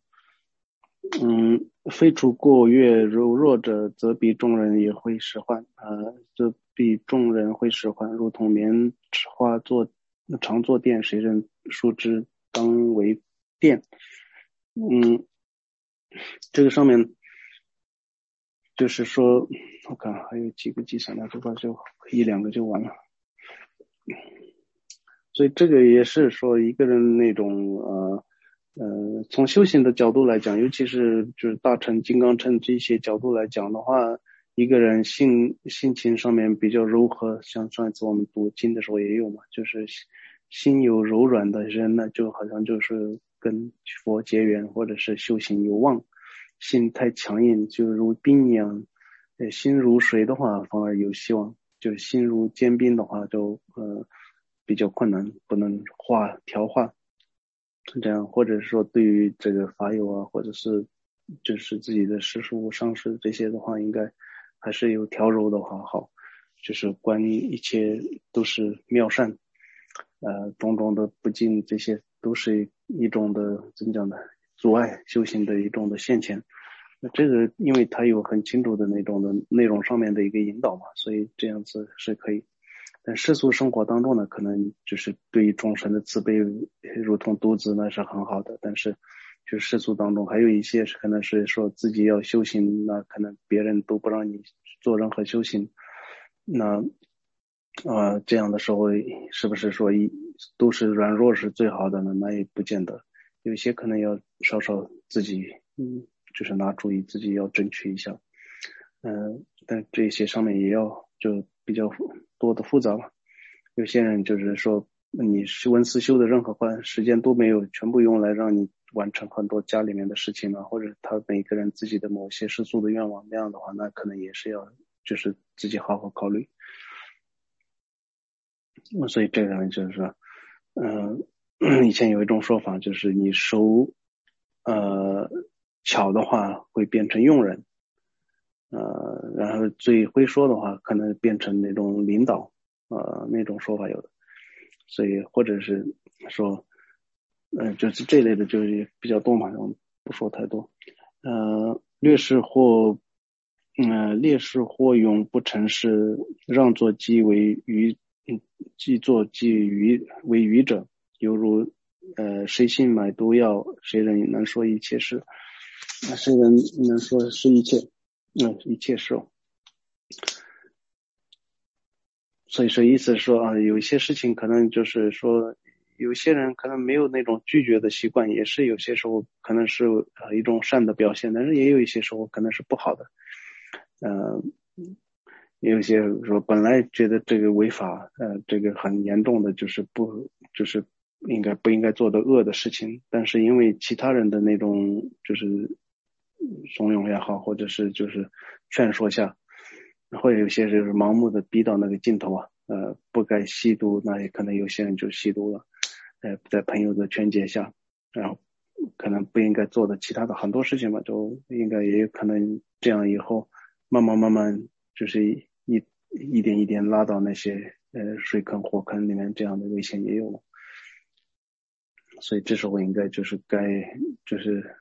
S1: 非除过越柔弱者，则比众人也会使唤，则比众人会使唤，如同棉花常作垫，谁人树枝当为垫。这个上面就是说，我看还有几个计算的，这块就1-2个就完了。所以这个也是说一个人那种从修行的角度来讲，尤其是就是大乘金刚乘这些角度来讲的话，一个人心情上面比较柔和，像上一次我们读经的时候也有嘛，就是心有柔软的人呢，就好像就是跟佛结缘，或者是修行有望。心太强硬，就如冰一样，心如水的话反而有希望，就心如坚冰的话就比较困难，不能调化这样，或者说对于这个法友啊，或者是就是自己的师叔上师这些的话，应该还是有调柔的话好，就是关于一切都是妙善，种种的不敬，这些都是一种的怎么讲呢？阻碍修行的一种的现前。那这个因为它有很清楚的那种的内容上面的一个引导嘛，所以这样子是可以。 但世俗生活当中呢，可能就是对于众生的慈悲如同独子，那是很好的。但是就是世俗当中还有一些是可能是说自己要修行，那可能别人都不让你做任何修行，那这样的时候是不是说都是软弱是最好的呢？那也不见得，有些可能要稍稍自己就是拿主意，自己要争取一下。但这些上面也要就比较多的复杂了。有些人就是说你文思修的任何时间都没有，全部用来让你完成很多家里面的事情啊，或者他每个人自己的某些世俗的愿望，那样的话，那可能也是要就是自己好好考虑。所以这个就是说以前有一种说法，就是你手巧的话会变成佣人，然后最会说的话可能变成那种领导，那种说法有的。所以或者是说就是这类的就是比较多嘛，我们不说太多。劣势或勇不成事，让作鸡为愚，既作鸡为愚者，犹如谁信买毒药，谁人能说一切事？谁人能说是一切？一切事。所以说意思是说有一些事情可能就是说有些人可能没有那种拒绝的习惯，也是有些时候可能是一种善的表现，但是也有一些时候可能是不好的。也有些说本来觉得这个违法，这个很严重的，就是不应该做的恶的事情，但是因为其他人的那种就是怂恿也好，或者是就是劝说下，或者有些就是盲目的逼到那个尽头啊，不该吸毒，那也可能有些人就吸毒了，在朋友的劝解下，然后可能不应该做的其他的很多事情吧，就应该也有可能这样以后慢慢就是一点一点拉到那些水坑火坑里面，这样的危险也有了。所以这时候应该就是该就是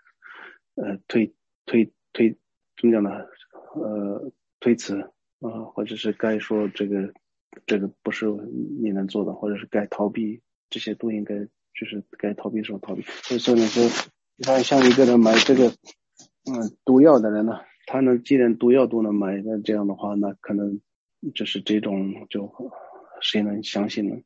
S1: 怎么讲呢？推辞或者是该说这个不是你能做的，或者是该逃避，这些都应该就是该逃避的时候逃避。所以说呢，说你看像一个人买这个毒药的人呢，他既然毒药都能买，那这样的话，那可能就是这种就谁能相信呢？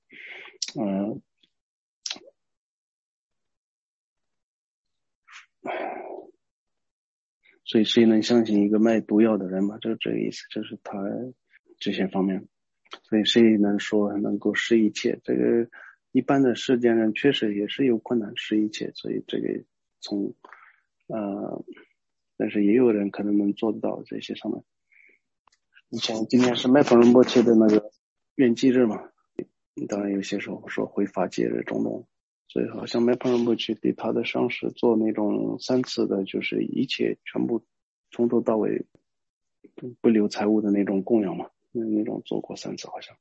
S1: 所以谁能相信一个卖毒药的人嘛？这个意思，就是他这些方面。所以谁能说能够识一切？这个一般的世间人确实也是有困难识一切，所以这个但是也有人可能能做得到这些上面。今天是麦克仁波切的那个圆寂日嘛，当然有些时候说会发节日种种，所以好像麦克仁波切对他的上师做那种3次的，就是一切全部从头到尾不留财物的那种供养嘛，那种做过3次好像。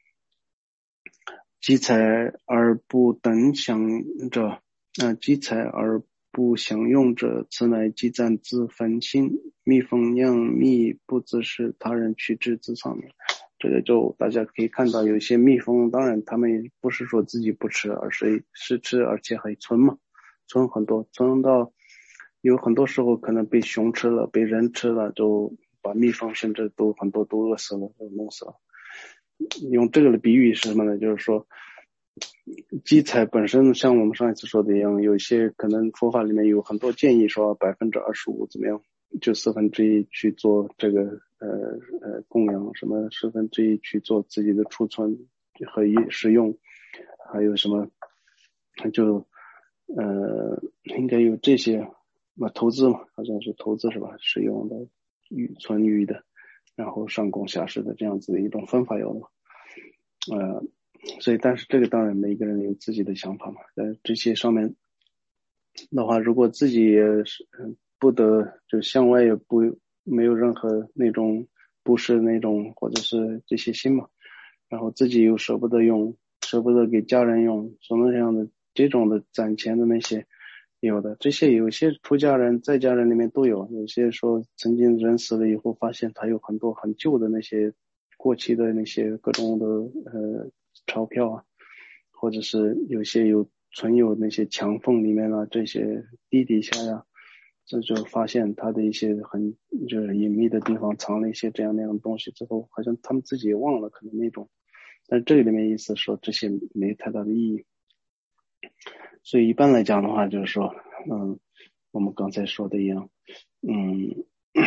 S1: 积财而不等享者，积财而不享用者，此乃积攒自焚心。蜜蜂酿蜜不自食，他人取之自丧。这个就大家可以看到，有一些蜜蜂，当然他们不是说自己不吃，而是吃，而且还存嘛，存很多，存到有很多时候可能被熊吃了，被人吃了，就把蜜蜂甚至很多都饿死了，都弄死了。用这个的比喻是什么呢？就是说积财本身像我们上一次说的一样，有些可能佛法里面有很多建议说25%怎么样，就1/4去做这个供养，什么1/4去做自己的储存和使用，还有什么就应该有这些投资嘛，好像是投资是吧？使用的存余的，然后上供下施的这样子的一种分法有了。所以但是这个当然每一个人有自己的想法嘛，在这些上面的话，如果自己也是不得就向外也没有任何那种不是那种或者是这些心嘛，然后自己又舍不得用，舍不得给家人用，什么样的这种的攒钱的那些有的，这些有些出家人在家人里面都有，有些说曾经人死了以后发现他有很多很旧的那些过期的那些各种的钞票啊，或者是有些存有那些墙缝里面啊，这些地底下呀，这就发现他的一些就是隐秘的地方藏了一些这样那样的东西之后，好像他们自己也忘了可能那种，但这里面意思说这些没太大的意义。所以一般来讲的话，就是说，我们刚才说的一样，嗯，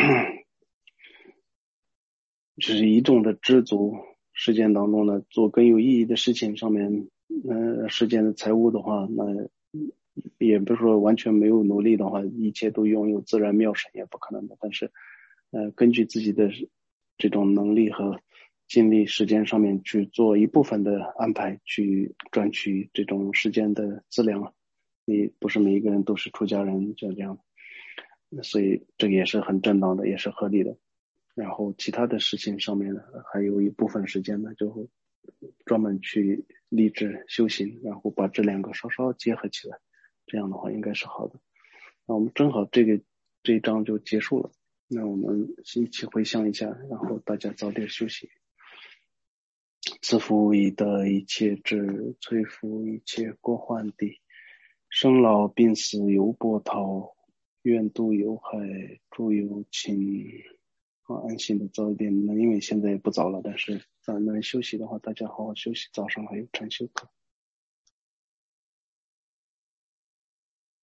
S1: 就是一种的知足，实践当中呢，做更有意义的事情上面，实践的财务的话，那也不是说完全没有努力的话，一切都拥有自然妙神也不可能的。但是，根据自己的这种能力和精力、时间上面去做一部分的安排，去赚取这种时间的资粮。你不是每一个人都是出家人，就这样，所以这个也是很正当的，也是合理的。然后其他的事情上面呢，还有一部分时间呢，就专门去励志修行，然后把这两个稍稍结合起来，这样的话应该是好的。那我们正好这一章就结束了，那我们一起回想一下，然后大家早点休息。自负以得一切智，摧伏一切过患地，生老病死犹波涛，愿度有害诸有情。安心的早一点，那因为现在也不早了，但是咱们休息的话，大家好好休息，早上还有禅修课。